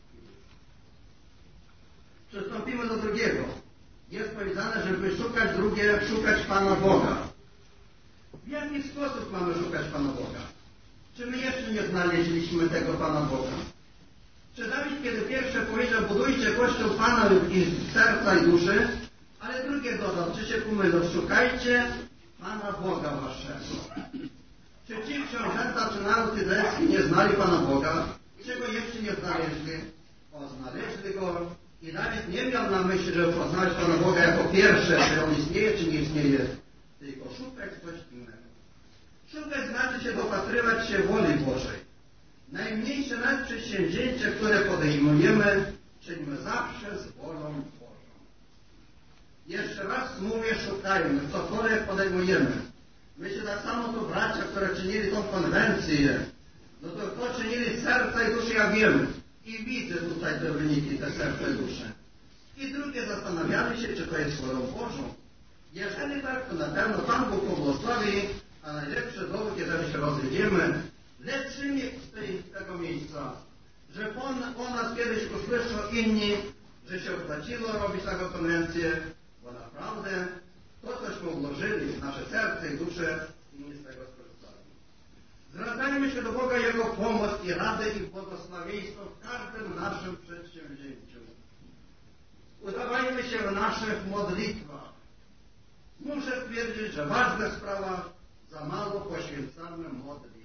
Przystąpimy do drugiego. Jest powiedziane, żeby szukać Pana Boga. W jaki sposób mamy szukać Pana Boga? Czy my jeszcze nie znaleźliśmy tego Pana Boga? Czy Dawid, kiedy pierwsze powiedział, budujcie Kościół Pana i z serca i duszy, ale drugie dodał, czy się pomylą, szukajcie Pana Boga waszego. Czy ci książęta czy naród izraelski nie znali Pana Boga? Czego jeszcze nie znaleźli? Znaleźli Go i Dawid nie miał na myśli, żeby poznać Pana Boga jako pierwsze, czy On istnieje, czy nie istnieje, tylko szukać coś innego. Szukać znaczy się dopatrywać się woli Bożej. Najmniejsze nawet przedsięwzięcie, które podejmujemy, czyńmy zawsze z wolą Bożą. Jeszcze raz mówię, szukajmy, cokolwiek podejmujemy. Myślę tak samo to bracia, które czynili tą konwencję, no to czynili z serca i duszy, ja wiem. I widzę tutaj te wyniki, te serca i dusze. I drugie, zastanawiamy się, czy to jest wolą Bożą. Jeżeli tak, to na pewno Pan Bóg pobłogosławi, a najlepszy dowód, jeżeli się rozwiedziemy, lepszymi z tego miejsca, że po nas kiedyś usłyszą inni, że się opłaciło robić taką konwencję, bo naprawdę to, cośmy włożyli w nasze serce i dusze, inni z tego skorzystali. Zwracajmy się do Boga Jego pomoc i radę i błogosławieństwo w każdym naszym przedsięwzięciu. Udawajmy się w naszych modlitwach. Muszę stwierdzić, że ważna sprawa, za mało poświęcamy modlitwie.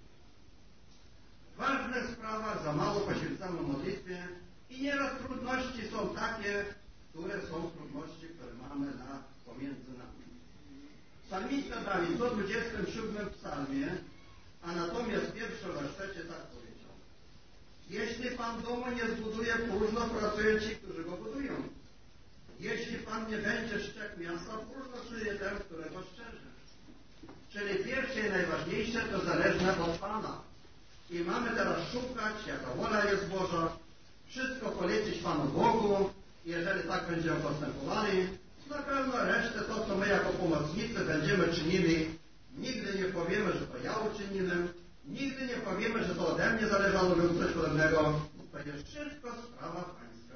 Ważna sprawa, za mało poświęcamy modlitwie i nieraz trudności są takie, które są trudności, które mamy pomiędzy nami. Psalmista Dawid w 127 psalmie, a natomiast w pierwszym wersecie tak powiedział: jeśli Pan domu nie zbuduje, próżno pracują ci, którzy go budują. Jeśli Pan nie będzie szczekł miasta, próżno czuje ten, którego szczerze. Czyli pierwsze i najważniejsze to zależne od Pana. I mamy teraz szukać, jaka wola jest Boża, wszystko polecić Panu Bogu. Jeżeli tak będziemy postępowali, na pewno resztę, to co my jako pomocnicy będziemy czynili, nigdy nie powiemy, że to ja uczyniłem, nigdy nie powiemy, że to ode mnie zależało lub coś podobnego. To jest wszystko sprawa Pańska.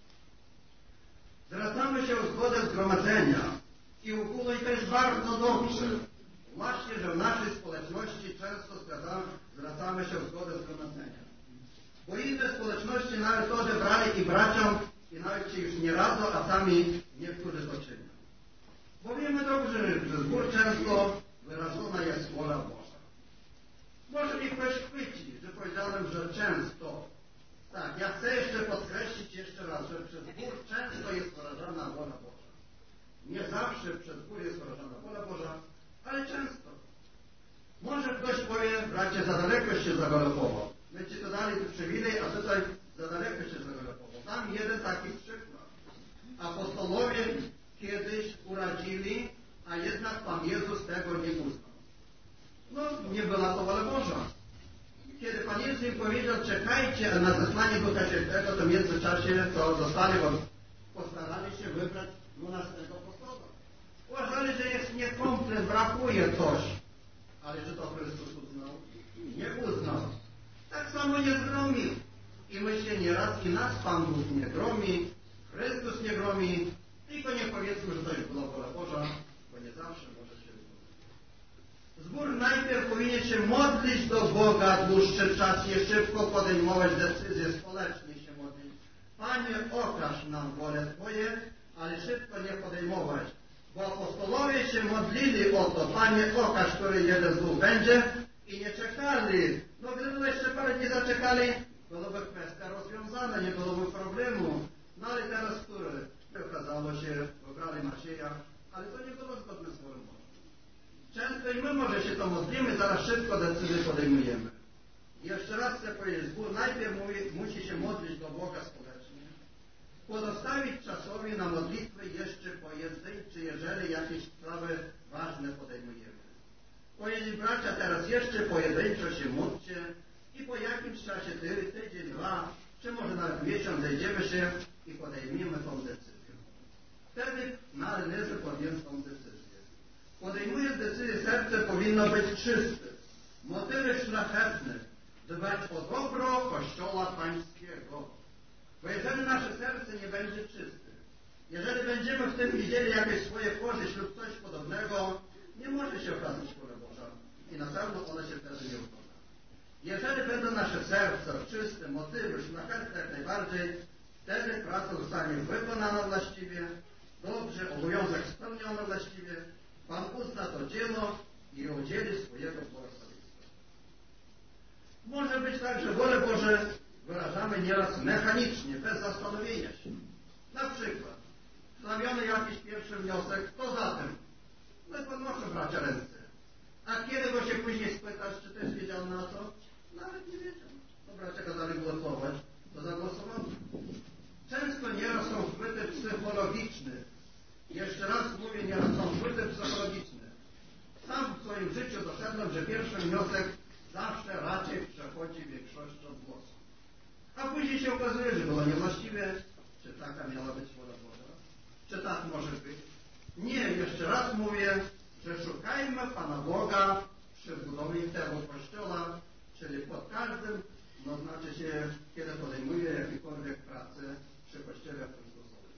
Zwracamy się o zgodę zgromadzenia i w ogóle to jest bardzo dobrze. Właśnie, że w naszej społeczności często zwracamy się o zgodę zgromadzenia. Bo inne społeczności nawet to odebrali i braciom i nawet się już nie radzą, a sami niektórzy to czynią. Bo wiemy dobrze, że zbór często wyrażona jest wola Boża. Może mi ktoś chwyci, że powiedziałem, że często. Tak, ja chcę jeszcze podkreślić jeszcze raz, że przez zbór często jest wyrażana wola Boża. Nie zawsze przez zbór jest wyrażana wola Boża, ale często. Może ktoś powie, bracie, za daleko się zagalopował. My ci to dali tu przywilej, a tutaj za daleko się zagalopował. Dam jeden taki przykład. Apostolowie kiedyś uradzili, a jednak Pan Jezus tego nie uznał. No, nie była to wola Boża. Kiedy Pan Jezus im powiedział, czekajcie na zesłanie Ducha Świętego, to w międzyczasie to zostali, bo postarali się wybrać 12 apostoła. Uważali, że jest niekomplet, brakuje coś. Ale czy to Chrystus uznał? Nie uznał. Tak samo nie zgromił. I myślę nieraz i nas Pan Bóg nie gromi, Chrystus nie gromi, tylko nie powiedzmy, że to jest była wola Boża, bo nie zawsze może się zgodzić. Zbór najpierw powinien się modlić do Boga dłuższy czas, nie szybko podejmować decyzje, społecznie się modlić. Panie, okaż nam wolę Twoje, ale szybko nie podejmować. Bo apostolowie się modlili o to, Panie, okaż, który jeden z dwóch będzie, i nie czekali. No gdyby jeszcze parę dni zaczekali, byłoby kwestia rozwiązana, nie byłoby problemu. No ale teraz który? Okazało się, wybrali Macieja, ale to nie było zgodne z wolą Bożą. Często i my może się to modlimy, zaraz szybko decyzję podejmujemy. Jeszcze raz chcę powiedzieć, zbór najpierw musi się modlić do Boga społecznie, pozostawić czasowi na modlitwę jeszcze pojedynczy, jeżeli jakieś sprawy ważne podejmujemy. Powiedzieć, bracia, teraz jeszcze pojedynczo się módlcie i po jakimś czasie, tydzień, dwa, czy może nawet miesiąc, zejdziemy się i podejmiemy tą decyzję. Wtedy należy podjąć tą decyzję. Podejmując decyzję, serce powinno być czyste, motywy szlachetne, dbać o dobro Kościoła Pańskiego. Bo jeżeli nasze serce nie będzie czyste, jeżeli będziemy w tym widzieli jakieś swoje korzyść lub coś podobnego, nie może się okazać wola Boża i na pewno ona się wtedy nie ukona. Jeżeli będą nasze serca czyste, motywy szlachetne jak najbardziej, wtedy praca zostanie wykonana właściwie, dobrze, obowiązek spełniony właściwie, Pan uzna to dzieło i udzieli swojego błogosławieństwa. Może być tak, że wolę Boże wyrażamy nieraz mechanicznie, bez zastanowienia się. Na przykład, stawiony jakiś pierwszy wniosek, kto za tym? No i podnoszę, bracia, ręce. A kiedy go się później spytasz, czy też wiedział na co? Nawet nie wiedział. No bracia kazali głosować, to zagłosowano. Często nieraz są chwyty psychologiczne. Jeszcze raz mówię, nieraz są chwyty psychologiczne. Sam w swoim życiu doszedłem, że pierwszy wniosek zawsze raczej przechodzi większością głosów. A później się okazuje, że było niewłaściwie, Czy taka miała być wola Boża? Czy tak może być? Nie, jeszcze raz mówię, że szukajmy Pana Boga przy budowie tego Kościoła, czyli pod każdym, no znaczy się, kiedy podejmuje jakiekolwiek pracę przy Kościele Chrystusowym.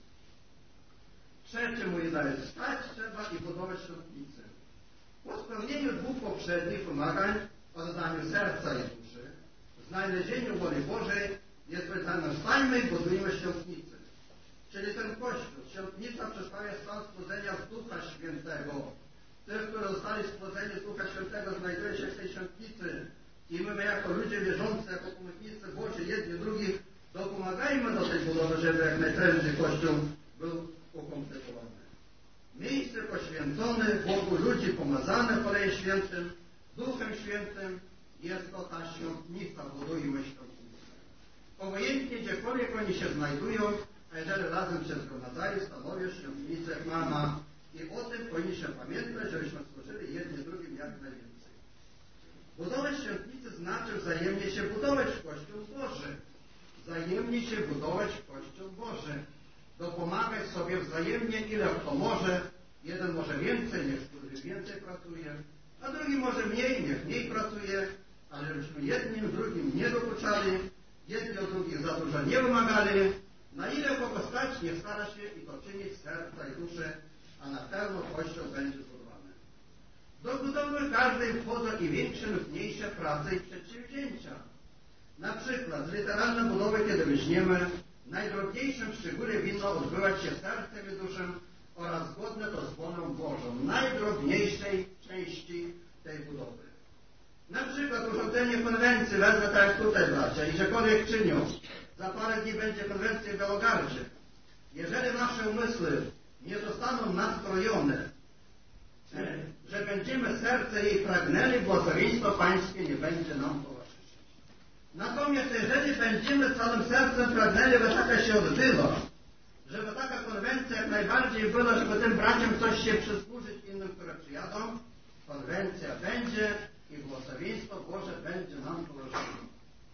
Trzecie mówi dalej, stać trzeba i budować świątnicę. Po spełnieniu dwóch poprzednich wymagań, oddaniu serca i duszy, znalezieniu woli Bożej, jest powiedziane, stańmy i budujmy świątnicę. Czyli ten Kościół, świątnica przedstawia stan stworzenia z Ducha Świętego. Tych, którzy zostali stworzeni z Ducha Świętego, znajduje się w tej świątnicy. I my jako ludzie wierzący, jako pomocnicy Boży, jedni drugich, dopomagajmy do tej budowy, żeby jak najprędzej Kościół był ukompletowany. Miejsce poświęcone, wokół ludzi pomazane Olejem Świętym, Duchem Świętym, jest to ta świątnica, budujmy świątnicę. Obojętnie gdziekolwiek oni się znajdują, a jeżeli razem się zgromadzają, stanowią świątnicę Pana. I o tym powinniśmy pamiętać, żebyśmy służyli jedni drugim jak najwięcej. Budować świątnicy znaczy wzajemnie się budować w Kościół Boży. Wzajemnie się budować w Kościół Boży. Dopomagać sobie wzajemnie, ile kto może. Jeden może więcej, niż który więcej pracuje, a drugi może mniej, niech mniej pracuje, ale żebyśmy jednym drugim nie dokuczali, jedni od drugich za dużo nie wymagali. Na ile kogo stać, niech stara się i to czynić z serca i duszy, a na pewno Kościół będzie zbudowany. Do budowy każdej wchodzą i większe lub mniejsze prace i przedsięwzięcia. Na przykład literalne budowy, kiedy weźmiemy, najdrobniejszym szczególe winno odbywać się sercem i duszą oraz zgodne to z wolą Bożą, najdrobniejszej części tej budowy. Na przykład urządzenie konwencji, wezmę tak jak tutaj bracia, i gdziekolwiek czynią. Za parę dni będzie konwencja w Białogardzie. Jeżeli nasze umysły nie zostaną nastrojone, że będziemy serce jej pragnęli, błogosławieństwo Pańskie nie będzie nam towarzyszyć. Natomiast jeżeli będziemy całym sercem pragnęli, by taka się odbyła, żeby taka konwencja jak najbardziej była, żeby tym braciom coś się przysłużyć innym, które przyjadą, konwencja będzie i błogosławieństwo Boże będzie nam towarzyszyło.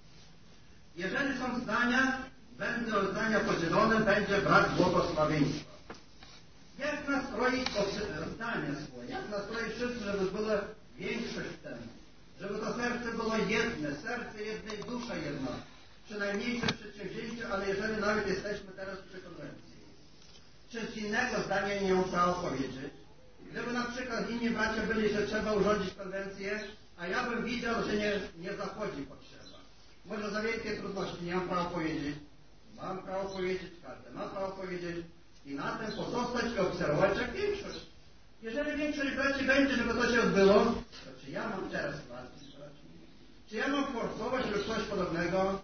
Jeżeli są zdania, będą zdania podzielone, będzie brak błogosławieństwa. Jak nastroić zdania swoje? Jak nastroić wszyscy, żeby była większość w tym? Żeby to serce było jedne, serce jednej, dusza jedna. Przynajmniejsze przedsięwzięcie, ale jeżeli nawet jesteśmy teraz przy konwencji. Czy z innego zdania nie trzeba powiedzieć? Gdyby na przykład inni bracia byli, że trzeba urządzić konwencję, a ja bym widział, że nie zachodzi potrzeba. Może za wielkie trudności nie mam prawa powiedzieć. Mam prawo powiedzieć, każdy ma prawo powiedzieć i na tym pozostać i obserwować jak większość. Jeżeli większość braci będzie, żeby to się odbyło, to czy ja mam teraz walczyć braci? Czy ja mam forsować lub coś podobnego?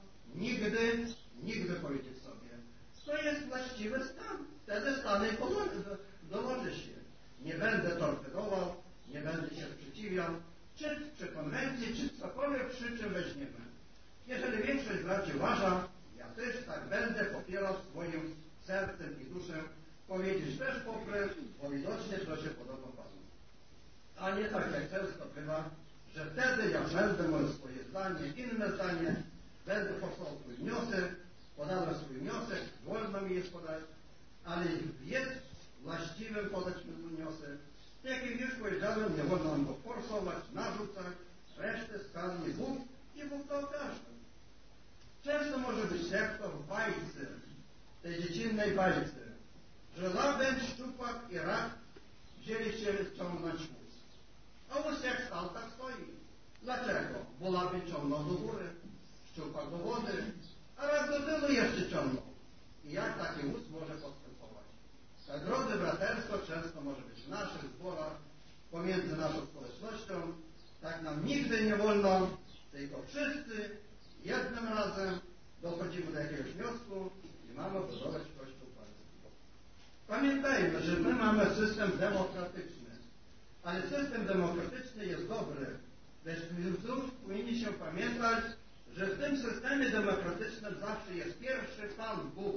Nigdy powiedzieć sobie. To jest właściwy stan. Wtedy stanę i dołoży się. Nie będę torpedował, nie będę się sprzeciwiał, czy przy konwencji, czy cokolwiek przy czym weźmiemy. Jeżeli większość braci uważa, ja też tak będę popierał swoim sercem i duszę, powiedzieć też poprę, bo widocznie to się podoba Panu. A nie tak jak często bywa, że wtedy ja będę miał swoje zdanie, inne zdanie, będę forsował swój wniosek, podałem swój wniosek, wolno mi jest podać, ale jest właściwym podać mój wniosek. Jak już powiedziałem, nie wolno nam go forsować, narzucać, resztę skalnie Bóg i Bóg to okaże. Często może być jak to w bajce, tej dziecinnej bajce, że Laban, szczupak i rak wzięli się ciągnąć wóz. A wóz jak stał, tak stoi. Dlaczego? Bo Laban ciągnął do góry, szczupak do wody, a rak do tyłu jeszcze ciągnął. I jak taki wóz może postępować? Tak, drodzy braterstwo, często może być w naszych zborach, pomiędzy naszą społecznością, tak nam nigdy nie wolno, tylko wszyscy jednym razem dochodzimy do jakiegoś wniosku i mamy budować Kościół Pański. Pamiętajmy, że my mamy system demokratyczny, ale system demokratyczny jest dobry, lecz powinni się pamiętać, że w tym systemie demokratycznym zawsze jest pierwszy Pan Bóg.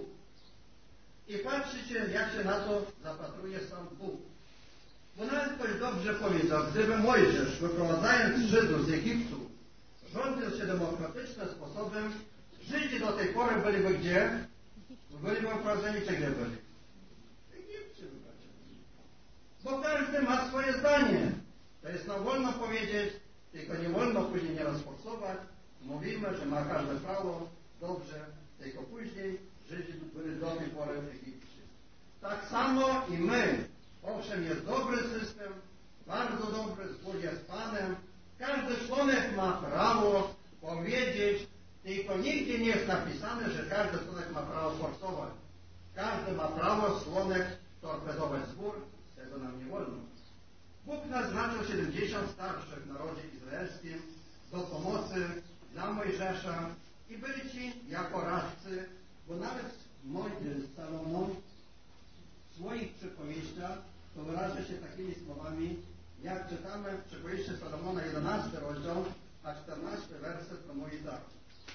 I patrzcie, jak się na to zapatruje sam Bóg. Bo nawet ktoś dobrze powiedział, gdyby Mojżesz, wyprowadzając Żydów z Egiptu, rządził się demokratycznym sposobem, Żydzi do tej pory byliby gdzie? Byli w wprowadzeni, czy gdzie byli? W Egipcie, bracia. Bo każdy ma swoje zdanie. To jest nam wolno powiedzieć, tylko nie wolno później nieraz forsować. Mówimy, że ma każde prawo, dobrze, tylko później Żydzi byli do tej pory w Egipcie. Tak samo i my. Owszem, jest dobry system, bardzo dobry, zgodnie z Panem. Każdy członek ma prawo powiedzieć, tylko nigdzie nie jest napisane, że każdy członek ma prawo forsować. Każdy ma prawo członek torpedować zbór, tego nam nie wolno. Bóg naznaczył 70 starszych w narodzie izraelskim do pomocy dla Mojżesza i byli ci jako radcy, bo nawet Salomon w swoich przypowieściach to wyraża się takimi słowami, jak czytamy w przypowieści Salomona 11 rozdział, a 14 werset to mówi tak.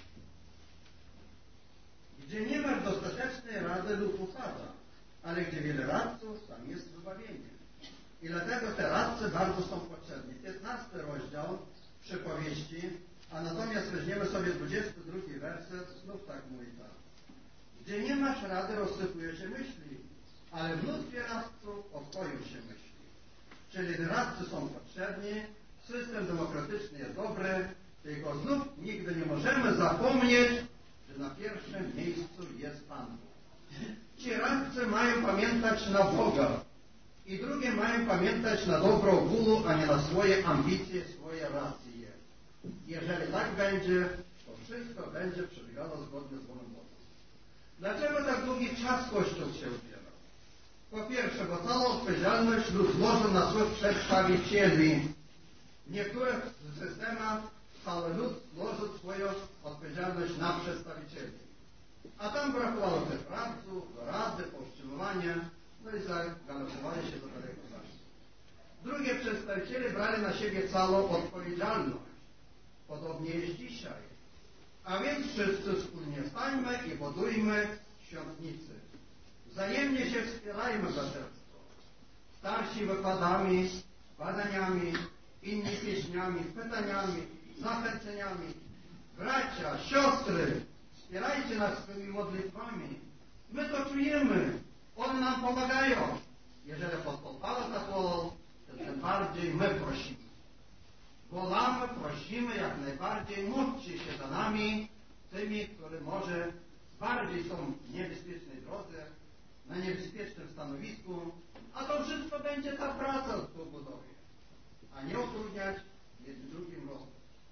Gdzie nie masz dostatecznej rady, duch upada, ale gdzie wiele radców, tam jest wybawienie. I dlatego te radcy bardzo są potrzebni. 15 rozdział przypowieści, a natomiast weźmiemy sobie 22 werset, znów tak mówi tak. Gdzie nie masz rady, rozsypuje się myśli, ale w mnóstwie radców oswoją się myśli. Czyli radcy są potrzebni, system demokratyczny jest dobry, tylko znów nigdy nie możemy zapomnieć, że na pierwszym miejscu jest Pan Bóg. Ci radcy mają pamiętać na Boga i drugie mają pamiętać na dobro ogólu, a nie na swoje ambicje, swoje racje. Jeżeli tak będzie, to wszystko będzie przebiegało zgodnie z wolą Boga. Dlaczego tak długi czas Kościół się udziela? Po pierwsze, bo całą odpowiedzialność lud złożył na swoich przedstawicieli. W niektórych systemach cały lud złożył swoją odpowiedzialność na przedstawicieli. A tam brakowało tych radców, rady, powstrzymywania, no i zagalopowali się do daleko zaszli. Drugie, przedstawiciele brali na siebie całą odpowiedzialność. Podobnie jest dzisiaj. A więc wszyscy wspólnie stańmy i budujmy świątnicy. Wzajemnie się wspierajmy, braterstwo. Starsi wykładami, badaniami, inni pieśniami, pytaniami, zachęceniami. Bracia, siostry, wspierajcie nas swoimi modlitwami. My to czujemy. One nam pomagają. Jeżeli apostoł Paweł tak wolał, to tym bardziej my prosimy. Wolamy, prosimy jak najbardziej, módlcie się za nami, tymi, którzy może bardziej są w niebezpiecznej drodze, na niebezpiecznym stanowisku, a to wszystko będzie ta praca po budowie, a nie utrudniać jednym drugim rozwój.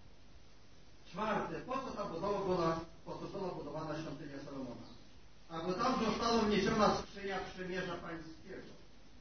Czwarte, po co ta budowa była budowana świątynia Salomona? Aby tam została wniesiona skrzynia przymierza pańskiego.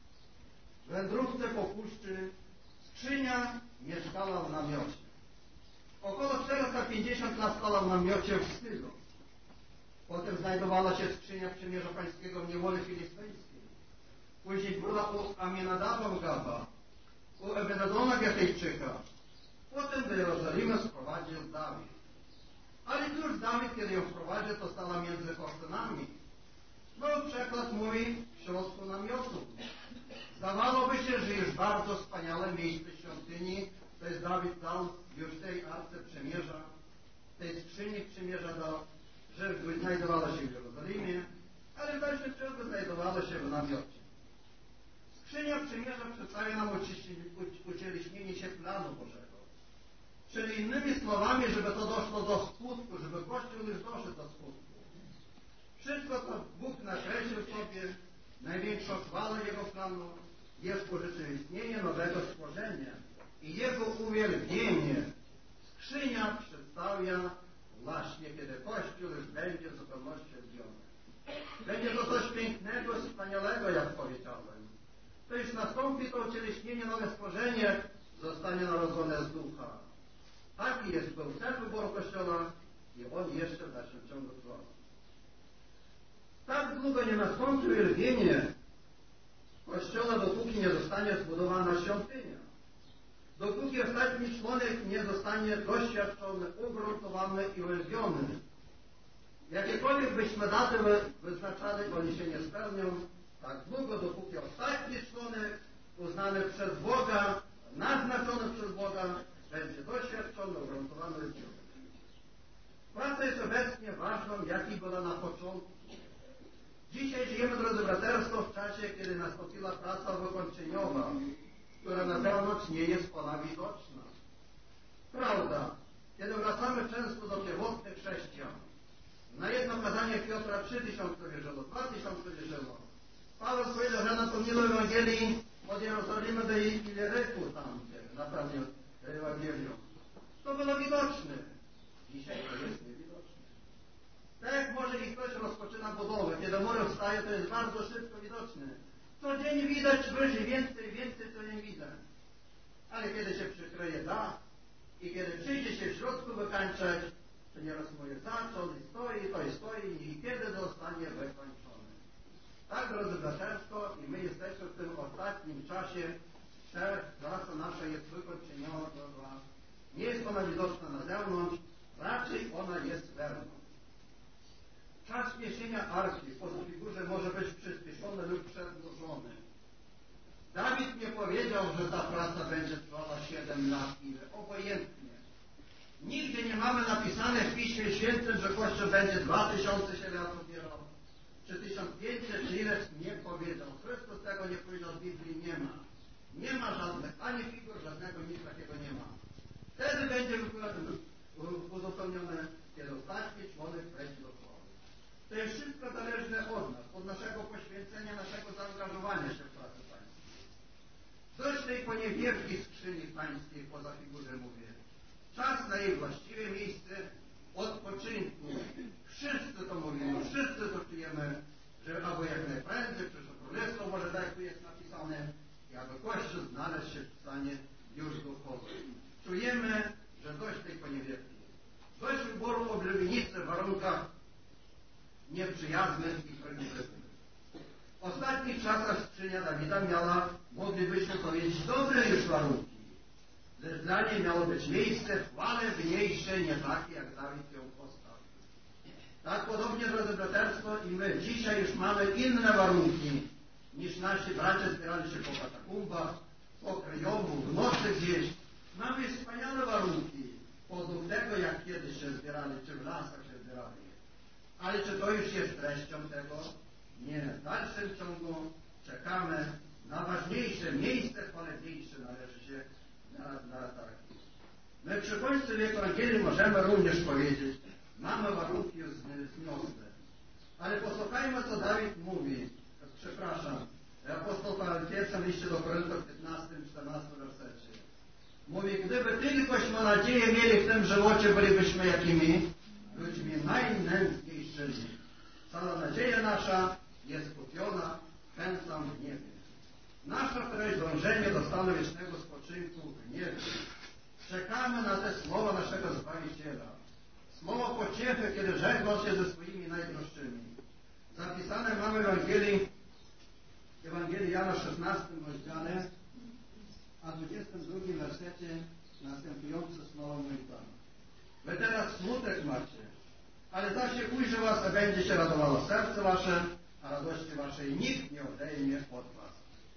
W wędrówce po puszczy skrzynia mieszkała w namiocie. Około 450 lat stała w namiocie w stylu. Potem znajdowała się skrzynia przymierza pańskiego w niewoli filistyńskiej. Później była u Aminadaba Gaba, u Ebedadona Getejczyka. Potem do Jerozolimy sprowadził Dawid. Ale cóż Dawid, kiedy ją wprowadził, to stała między kortynami. No, przekład mówi w środku namiotu. Zdawałoby się, że już bardzo wspaniałe miejsce świątyni, to jest Dawid dał już tej arce przymierza, tej skrzyni przymierza dał, że znajdowała się w Jerozolimie, ale w dalszym ciągu znajdowała się w namiocie. Skrzynia przymierza przedstawia nam ucieleśnienie się planu Bożego. Czyli innymi słowami, żeby to doszło do skutku, żeby Kościół już doszedł do skutku. Wszystko, co Bóg nakreślił sobie, największą chwałę Jego planu, jest urzeczywistnienie nowego stworzenia i Jego uwielbienie. Skrzynia przedstawia właśnie, kiedy Kościół już będzie w zupełności oddzielony. Będzie to coś pięknego, wspaniałego, jak powiedziałem. To już nastąpi to ucieleśnienie, nowe stworzenie, zostanie narodzone z ducha. Taki jest był cel wyboru Kościoła i on jeszcze w dalszym ciągu trwa. Tak długo nie nastąpi uwielbienie Kościoła, dopóki nie zostanie zbudowana świątynia. Dopóki ostatni członek nie zostanie doświadczony, ugruntowany i uwielbiony. Jakiekolwiek byśmy daty wyznaczali, oni się nie spełnią, tak długo, dopóki ostatni członek uznany przez Boga, naznaczony przez Boga, będzie doświadczony, ugruntowany i uwielbiony. Praca jest obecnie ważną, jak i była na początku. Dzisiaj żyjemy, drodzy braterstwo, w czasie, kiedy nastąpiła praca wykończeniowa, która na zewnątrz nie jest ona widoczna. Prawda, kiedy wracamy często do pierwotnych chrześcijan, na jedno kazanie Piotra 3000 wierzyło, 2000 wierzyło. Paweł powiedział, że napomniał Ewangelii od Jerozolimy do Iliryku tamte, napełnił Ewangelią. To było widoczne. Dzisiaj to jest niewidoczne. Tak jak może i ktoś rozpoczyna budowę, kiedy mury wstaje, to jest bardzo szybko widoczne. Codziennie widać wyżej, więcej to nie widać. Ale kiedy się przykryje dach i kiedy przyjdzie się w środku wykańczać, to nieraz mówię, zaczął i stoi i kiedy zostanie wykończony. Tak, drodzy braterstwo, i my jesteśmy w tym ostatnim czasie, że praca nasza jest wykończeniowa. Nie jest ona widoczna na zewnątrz, raczej ona jest wewnątrz. Czas niesienia arki po figurze może być przyspieszony lub przedłużony. Dawid nie powiedział, że ta praca będzie trwała 7 lat, ile obojętnie. Nigdzie nie mamy napisane w Piśmie Świętym, że Kościół będzie 2000 lat opierał, czy 1500, czy ileś nie powiedział. Chrystus tego nie powiedział, w Biblii nie ma. Nie ma żadnych, ani figur, żadnego, nic takiego nie ma. Wtedy będzie uzupełnione, kiedy ostatni człowiek wejdzie do chwały. To jest wszystko zależne od nas, od naszego poświęcenia, naszego zaangażowania się w pracę pańską. Dość tej poniewierki skrzyni pańskiej, poza figurze mówię. Czas na jej właściwe miejsce odpoczynku. Wszyscy to mówimy, wszyscy to czujemy, że aby jak najprędzej przyszło królestwo, może tak jak tu jest napisane, i aby Kościół znaleźć się w stanie już duchowym. Czujemy, że dość tej poniewierki. Dość wyboru oblubienicy w warunkach nieprzyjaznych i prymitywnych. W ostatnich czasach skrzynia Dawida miała, moglibyśmy powiedzieć, dobre już warunki. Lecz dla niej miało być miejsce chwalebniejsze, nie takie, jak Dawid ją postawił. Tak podobnie, drodzy braterstwo, i my dzisiaj już mamy inne warunki, niż nasi bracia zbierali się po katakumbach, po kryjomu, w nocy gdzieś. Mamy wspaniałe warunki, podług tego, jak kiedyś się zbierali, czy w lasach się zbierali. Ale czy to już jest treścią tego? Nie. W dalszym ciągu czekamy na ważniejsze miejsce, chwalebniejsze należy się na takie. My przy końcu wieku Ewangelii możemy również powiedzieć, mamy warunki zniosłe. Ale posłuchajmy, co Dawid mówi. Przepraszam, apostoł Paweł w pierwszym liście do Koryntiów 15-14 wersecie. Mówi, gdyby tylkośmy nadzieję mieli w tym żywocie, bylibyśmy jakimi? Ludźmi najnędzniejszymi. Cała nadzieja nasza jest kupiona chęcą w niebie. Nasza treść dążenie do stanu wiecznego spoczynku w niebie. Czekamy na te słowa naszego Zbawiciela. Słowo pociechy, kiedy żegnał się ze swoimi najdroższymi. Zapisane mamy w Ewangelii Jana 16 rozdziale, a 22 wersecie następujące słowa mój Pan. Wy teraz smutek macie, ale zaś się ujrzy was, a będzie się radowało serce wasze, a radości waszej nikt nie odejmie od was.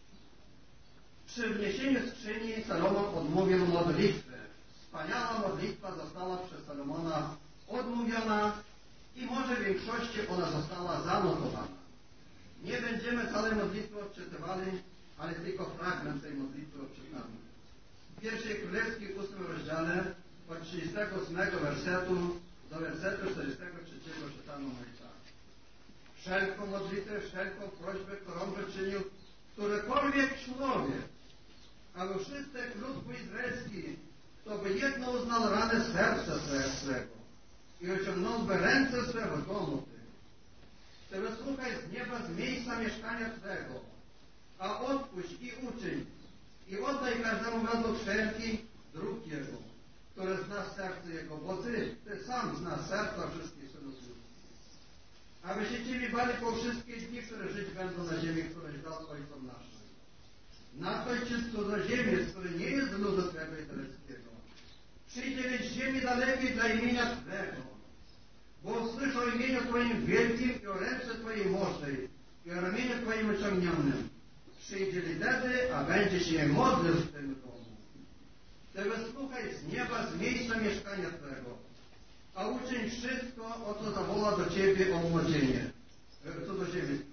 Przy wniesieniu skrzyni Salomon odmówił modlitwę. Wspaniała modlitwa została przez Salomona odmówiona i może w większości ona została zanotowana. Nie będziemy całej modlitwy odczytywali, ale tylko fragment tej modlitwy odczytamy. W pierwszej Królewskiej 8 rozdziale od 38 wersetu do wersetu 43 czytamy mój tak. Wszelką modlitwę, wszelką prośbę, którą wyczynił którykolwiek człowiek, aby wszystek lud izraelski, kto by jedno uznał ranę serca swego i wyciągnąłby ręce swe w domu tych. Ty wysłuchaj z nieba, z miejsca mieszkania Twego, a odpuść i uczyń i oddaj każdemu według wszelkich dróg Jego, które zna serce Jego, bo Ty sam znasz serca wszystkich synów ludzkich. Aby się Ciebie bali po wszystkie dni, które żyć będą na ziemi, któreś dał Ojcom naszym. Na to Ci cudzoziemiec, który nie jest z ludu Twego izraelskiego, przyjdzie więc z ziemi dalekiej dla imienia Twego, bo usłyszał o imieniu Twoim wielkim i o ręce Twojej mocnej i o ramieniu Twoim wyciągnionym. Przyjdzie wtedy, a będzie się modlił w tym domu. Ty wysłuchaj z nieba, z miejsca mieszkania Twego, a uczyń wszystko, o co zawoła do Ciebie o młodzienie, cudzoziemiec.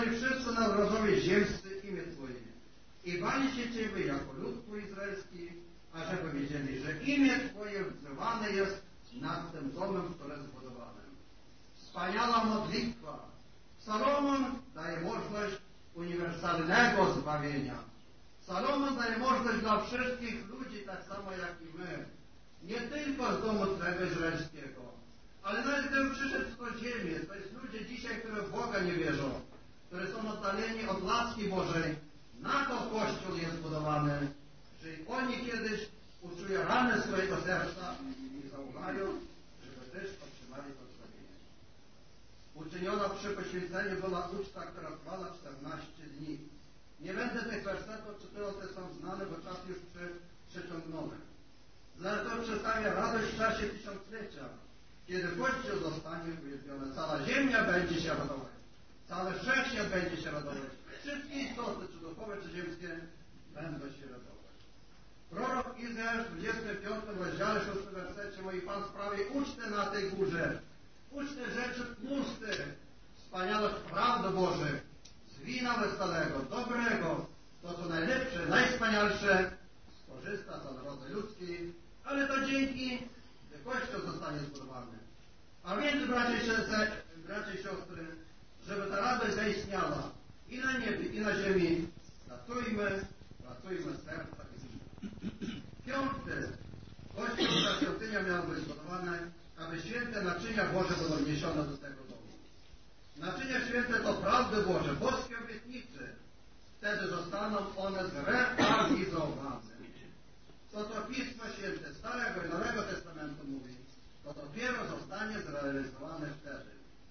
poznali wszyscy narodowie ziemscy imię Twoje i bali się Ciebie jako lud Twój izraelski, ażeby wiedzieli, że imię Twoje wzywane jest nad tym domem, który jest zbudowany. Wspaniała modlitwa. Salomon daje możliwość uniwersalnego zbawienia. Salomon daje możliwość dla wszystkich ludzi, tak samo jak i my. Nie tylko z domu Twego izraelskiego, ale nawet gdybym przyszedł w to ziemię, to jest ludzie dzisiaj, którzy w Boga nie wierzą, którzy są oddaleni od łaski Bożej. Na to Kościół jest budowany, że oni kiedyś uczują rany swojego serca i zauważają, żeby też otrzymali to zbawienie. Uczyniona przy poświęceniu była uczta, która trwała 14 dni. Nie będę tych wersetów czytał, te są znane, bo czas już przeciągnąłem. Dlatego przedstawia radość w czasie tysiąclecia, kiedy Kościół zostanie uwielbiony. Cała ziemia będzie się radować. Cały wszechświat będzie się radować. Wszystkie istoty, czy duchowe, czy ziemskie, będą się radować. Prorok Izajasz w 25 rozdziale 6 wersecie mówi: Pan sprawi ucztę na tej górze. Ucztę rzeczy tłustych, wspaniałych prawd Bożych, z wina weselego, dobrego, to co najlepsze, najwspanialsze, skorzysta za narody ludzki, ale to dzięki, gdy Kościół zostanie zbudowany. A więc, bracia i siostry, żeby ta radość zaistniała i na niebie, i na ziemi, pracujmy z serca i z życia. Piąty, Kościół, ta świątynia miała być zbudowana, aby święte naczynia Boże były wniesione do tego domu. Naczynia święte to prawdy Boże, boskie obietnice. Wtedy zostaną one zrealizowane. Co to Pismo Święte Starego i Nowego Testamentu mówi, to dopiero zostanie zrealizowane wtedy.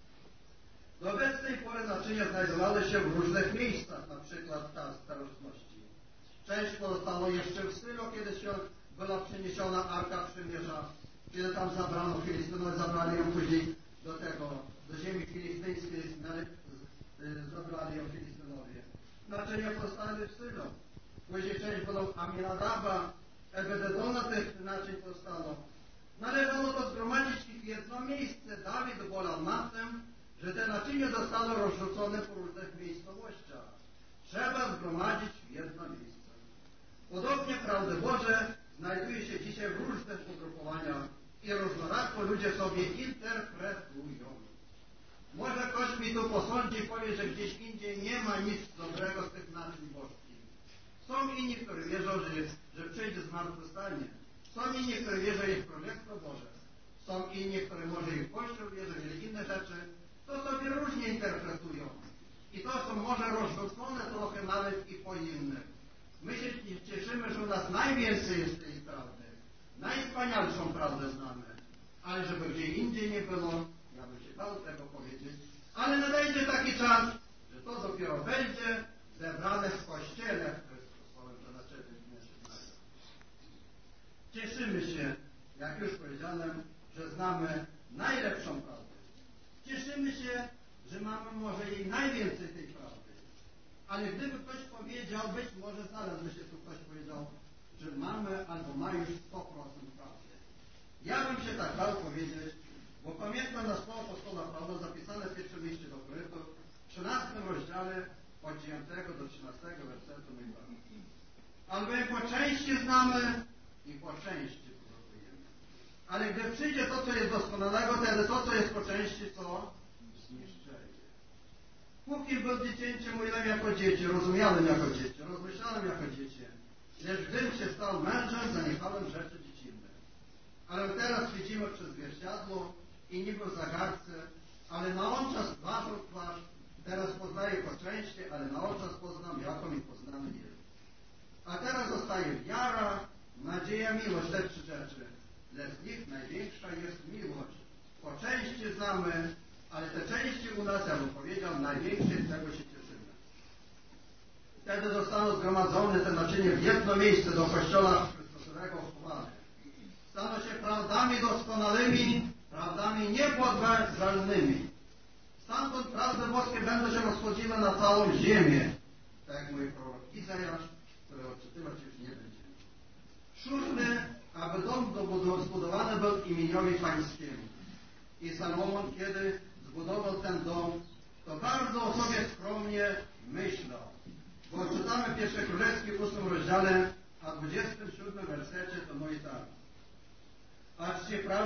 Do obecnej pory naczynia znajdowały się w różnych miejscach, na przykład w starożytności. Część pozostało jeszcze w Sylo, kiedy się była przeniesiona Arka Przymierza, kiedy tam zabrano Filistynowie, zabrali ją później do ziemi filistyńskiej, zabrali ją Filistynowie. Naczynia pozostały w Sylo. Później część była Aminadaba, Ebededona tych naczyń powstało. Należało to zgromadzić ich w jedno miejsce. Dawid bolał nad tym, że te naczynia zostały rozrzucone po różnych miejscowościach. Trzeba zgromadzić w jedno miejsce. Podobnie prawdy Boże znajduje się dzisiaj w różnych ugrupowaniach i różnorakko ludzie sobie interpretują. Może ktoś mi tu posądzi i powie, że gdzieś indziej nie ma nic dobrego z tych naczyń bożkich. Są inni, którzy wierzą, że przyjdzie zmartwychwstanie. Są inni, którzy wierzą w Królestwo Boże. Są inni, którzy może i w Kościół wierzą, i inne rzeczy. To sobie różnie interpretują. I to są może rozrzucone trochę nawet i po innych. My się cieszymy, że u nas najwięcej jest tej prawdy. Najwspanialszą prawdę znamy. Ale żeby gdzie indziej nie było, ja bym się bał tego powiedzieć. Ale nadejdzie taki czas, że to dopiero będzie zebrane w Kościele Chrystusowym, to znaczy cieszymy się, jak już powiedziałem, że znamy najlepszą prawdę. Cieszymy się, że mamy może jej najwięcej tej prawdy. Ale gdyby ktoś powiedział, być może znalazłby się tu ktoś powiedział, że mamy albo ma już 100% prawdy. Ja bym się tak dał powiedzieć, bo pamiętam na słowo apostola Pawła zapisane w pierwszym liście do Koryntów, w 13 rozdziale od 9 do 13 wersetu mówi tak. Albowiem po części znamy i po części prorokujemy. Ale gdy przyjdzie to, co jest doskonałego, wtedy to, co jest po części, co zniszczenie. Póki był dziecięciem, mówiłem jako dzieci, rozumiałem jako dzieci, rozmyślałem jako dzieci. Lecz gdym się stał mężem, zaniechałem rzeczy dziecinne. Ale teraz widzimy przez zwierciadło i niby w zagadce, ale na oczas twarzą twarz, teraz poznaję po części, ale na oczas poznam, jaką i poznany jest. A teraz zostaje wiara, nadzieja, miłość, te trzy rzeczy. Lecz z nich największa jest miłość. Po części znamy, ale te części u nas, ja bym powiedział, największe z tego się cieszymy. Wtedy zostaną zgromadzone te naczynie w jedno miejsce do Kościoła Chrystusowego wchowane. Staną się prawdami doskonałymi, prawdami niepodważalnymi. Stamtąd prawdy boskie będą się rozchodziły na całą ziemię. Tak jak mój prorok Izajasz, który odczytywać już nie będziemy. 6. Aby dom zbudowany był imieniowi Pańskiemu. I Salomon, kiedy zbudował ten dom, to bardzo sobie skromnie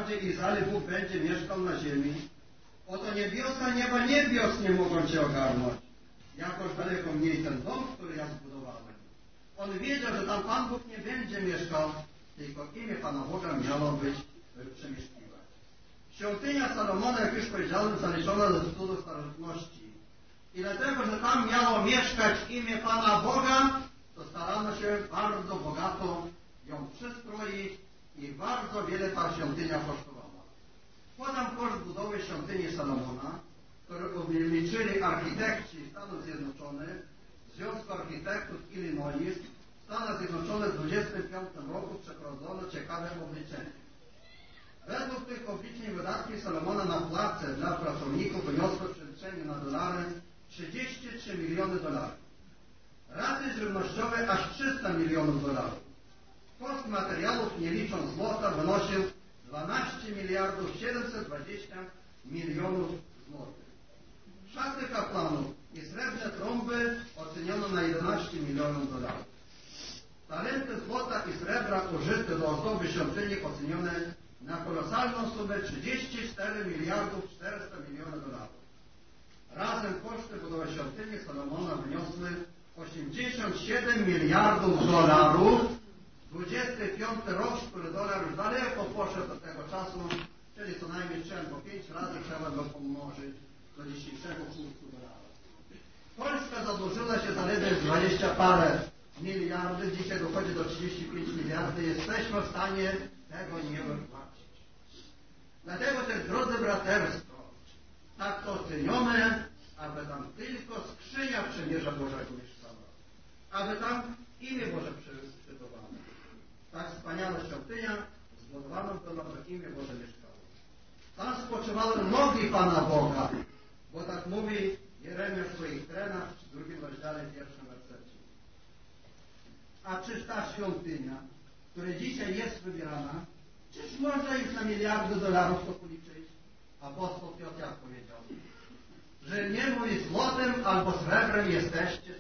bardziej Izrael Bóg będzie mieszkał na ziemi, oto niebiosa nieba niebios nie mogą Cię ogarnąć. Jakoż daleko mniej ten dom, który ja zbudowałem. On wiedział, że tam Pan Bóg nie będzie mieszkał, tylko imię Pana Boga miało być przemieszkiwać. Świątynia Salomona, jak już powiedziałem, zaliczona do tytułu starożytności. I dlatego, że tam miało mieszkać imię Pana Boga, to starano się bardzo bogato ją przystroić i bardzo wiele ta świątynia kosztowała. Podam koszt budowy świątyni Salomona, który obliczyli architekci Stanów Zjednoczonych, Związku Architektów Illinois. W Stanach Zjednoczonych w 1925 roku przeprowadzono ciekawe obliczenie. Według tych obliczeń wydatki Salomona na płace dla pracowników wyniosły w przeliczeniu na dolary 33 miliony dolarów. Raty żywnościowe aż 300 milionów dolarów. Koszt materiałów, nie licząc złota, wynosił 12 miliardów 720 milionów złotych. Szaty kaplanów i srebrne trąby oceniono na 11 milionów dolarów. Talenty złota i srebra użyte do ozdoby świątyni ocenione na kolosalną sumę 34 miliardów 400 milionów dolarów. Razem koszty budowy świątyni Salomona wyniosły 87 miliardów dolarów. 25 rok, który dolar już daleko poszedł do tego czasu, czyli co najmniej 3 albo 5 razy trzeba go pomnożyć do dzisiejszego kursu dolara. Polska zadłużyła się zaledwie 20 parę miliardów, dzisiaj dochodzi do 35 miliardów, jesteśmy w stanie tego nie wypłacić. Dlatego też, drodzy braterstwo, tak to ocenione, aby tam tylko skrzynia przymierza Bożego mieszkała, aby tam imię Boże przybywało. Tak wspaniała świątynia zbudowana była, aby imię Boże mieszkało. Tam spoczywały nogi Pana Boga, bo tak mówi Jeremiasz w swoich trenach w 2 rozdziale, 1 wersecie. A czyż ta świątynia, która dzisiaj jest wybierana, czyż można już na miliardy dolarów to policzyć? Apostoł Piotr jak powiedział, że nie mój złotem albo srebrem jesteście,